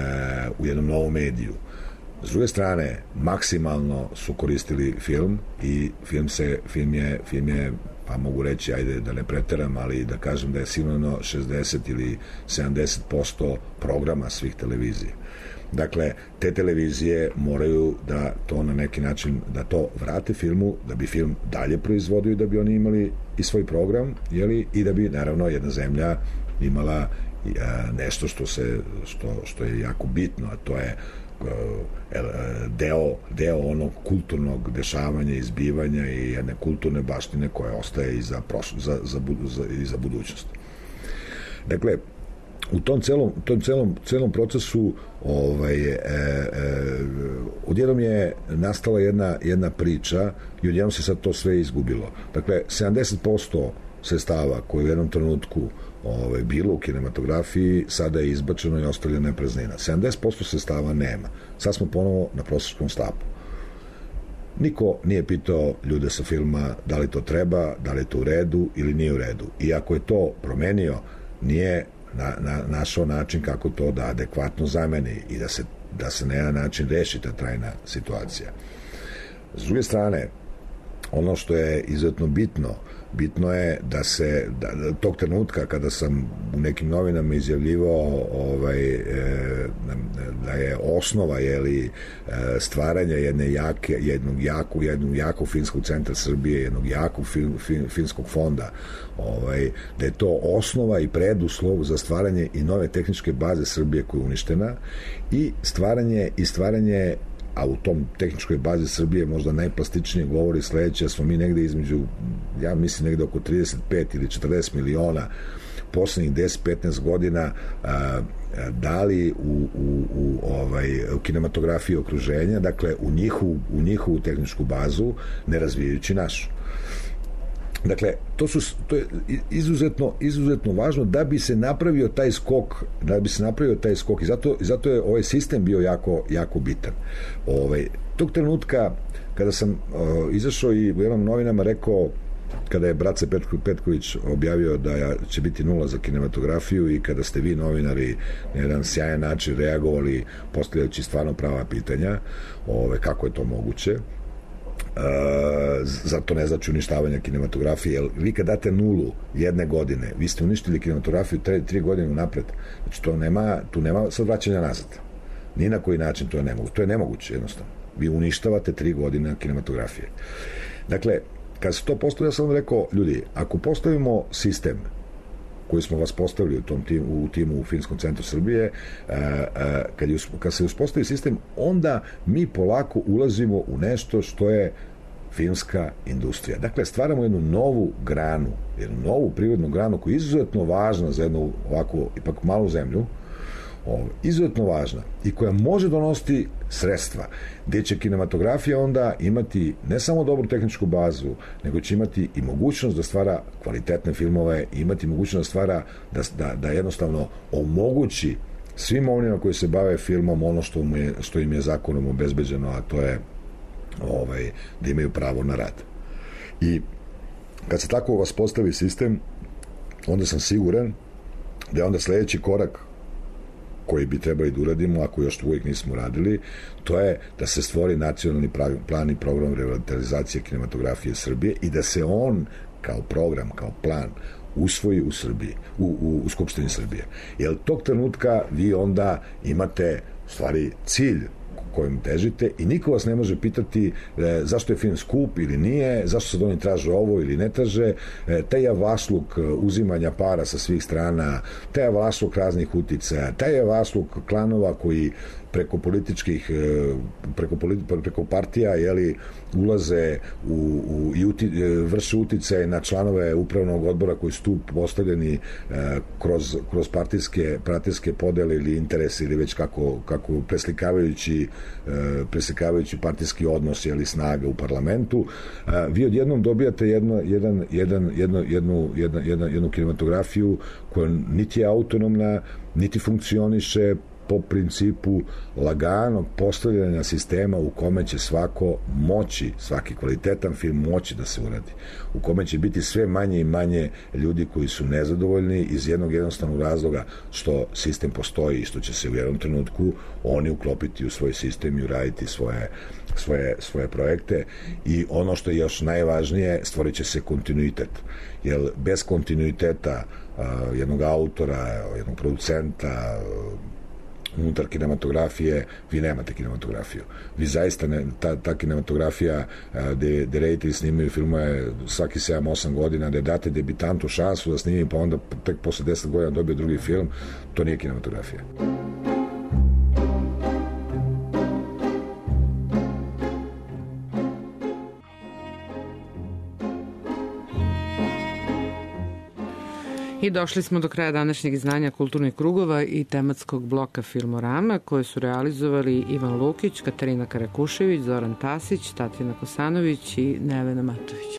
u jednom novom mediju. S druge strane, maksimalno su koristili film i film se, film je, film je, pa mogu reći, ajde da ne preteram, ali da kažem da je sigurno šezdeset ili sedamdeset posto programa svih televizija. Dakle, te televizije moraju da to na neki način, da to vrate filmu, da bi film dalje proizvodio i da bi oni imali i svoj program, jeli, i da bi, naravno, jedna zemlja imala a, nešto što, se, što, što je jako bitno, a to je a, deo, deo onog kulturnog dešavanja, izbivanja i jedne kulturne baštine koja ostaje i za, prošlo, za, za, za, i za budućnost. Dakle, u tom celom, tom celom, celom procesu ovaj, e, e, odjednom je nastala jedna, jedna priča i odjednom se sad to sve izgubilo. Dakle, sedamdeset posto sredstava koje u jednom trenutku ovaj, bilo u kinematografiji, sada je izbačeno i ostavljena je praznina. sedamdeset posto sredstava nema. Sad smo ponovo na prosječnom stapu. Niko nije pitao ljude sa filma da li to treba, da li je to u redu ili nije u redu. I ako je to promenio, nije na, na, našao način kako to da adekvatno zameni i da se, da se na jedan način reši ta trajna situacija. S druge strane, ono što je izuzetno bitno, bitno je da se, da, da, tog trenutka kada sam u nekim novinama izjavljivao ovaj, e, da je osnova jeli, stvaranja jedne jake, jednog jakog, jednog jakog filmskog centra Srbije, jednog jakog film, film, filmskog fonda, ovaj, da je to osnova i preduslov za stvaranje i nove tehničke baze Srbije koja je uništena i stvaranje i stvaranje a u tom tehničkoj bazi Srbije možda najplastičnije govori sledeće, da smo mi negde između, ja mislim negde oko trideset pet ili četrdeset miliona poslednjih deset do petnaest godina a, dali u, u, u, ovaj, u kinematografiji okruženja, dakle u njihovu, u njihovu tehničku bazu, ne razvijajući našu. Dakle, to, su, to je izuzetno, izuzetno važno da bi se napravio taj skok, da bi se napravio taj skok i zato, zato je ovaj sistem bio jako, jako bitan. Ovaj, tog trenutka, kada sam uh, izašao i u jednom novinama rekao, kada je Brace Petko, Petković objavio da će biti nula za kinematografiju i kada ste vi novinari na jedan sjajan način reagovali postavljajući stvarno prava pitanja, ovaj, kako je to moguće, Uh, zato ne znači uništavanje kinematografije, jer vi kad date nulu jedne godine, vi ste uništili kinematografiju tri, tri godine unapred, znači to nema, tu nema sad vraćanja nazad, ni na koji način to je nemoguće, to je nemoguće jednostavno, vi uništavate tri godine kinematografije. Dakle, kad se to postavlja, ja sam vam rekao, ljudi, ako postavimo sistem koji smo vas postavili u tom timu, u timu u Filmskom centru Srbije, a, a, kad, je, kad se uspostavi sistem, onda mi polako ulazimo u nešto što je filmska industrija. Dakle, stvaramo jednu novu granu, jednu novu privrednu granu koja je izuzetno važna za jednu ovako ipak malu zemlju, izuzetno važna i koja može donositi sredstva, gde će kinematografija onda imati ne samo dobru tehničku bazu, nego će imati i mogućnost da stvara kvalitetne filmove, imati mogućnost da stvara, da, da, da jednostavno omogući svim onima koji se bave filmom ono što, mu je, što im je zakonom obezbeđeno, a to je ovaj, da imaju pravo na rad. I kad se tako vas postavi sistem, onda sam siguran da je onda sledeći korak koji bi trebali da uradimo, ako još uvijek nismo radili, to je da se stvori nacionalni plan i program revitalizacije kinematografije Srbije i da se on kao program, kao plan usvoji u Srbiji, u, u, u Skupštini Srbije. Jer tog trenutka vi onda imate u stvari cilj kojim težite i niko vas ne može pitati e, zašto je film skup ili nije, zašto se oni traže ovo ili ne traže, e, taj javašluk uzimanja para sa svih strana, taj javašluk raznih uticaja, taj javašluk klanova koji preko političkih, preko, preko partija jeli, ulaze u, u, i uti, vrše uticaje na članove upravnog odbora koji su tu postavljeni e, kroz, kroz partijske, partijske podele ili interese ili već kako, kako preslikavajući, e, preslikavajući partijski odnos ili snaga u parlamentu, e, vi odjednom dobijate jedno, jedan, jedan, jedno, jednu, jedna, jedna, jednu kinematografiju koja niti je autonomna, niti funkcioniše po principu laganog postavljanja sistema u kome će svako moći, svaki kvalitetan film moći da se uradi, u kome će biti sve manje i manje ljudi koji su nezadovoljni iz jednog jednostavnog razloga što sistem postoji i što će se u jednom trenutku oni uklopiti u svoj sistem i uraditi svoje, svoje, svoje projekte i ono što je još najvažnije, stvorit će se kontinuitet, jer bez kontinuiteta uh, jednog autora, jednog producenta, unutar kinematografije, vi nemate kinematografiju. Vi zaista, ne, ta, ta kinematografija gde, gde reditelji snimaju filmove svaki sedam osam godina, gde date debitantu šansu da snimi, pa onda tek posle deset godina dobije drugi film, to nije kinematografija. I došli smo do kraja današnjeg izdanja Kulturnih krugova i tematskog bloka Filmorama koje su realizovali Ivan Lukić, Katarina Karakušević, Zoran Tasić, Tatjana Kosanović i Nevena Matović.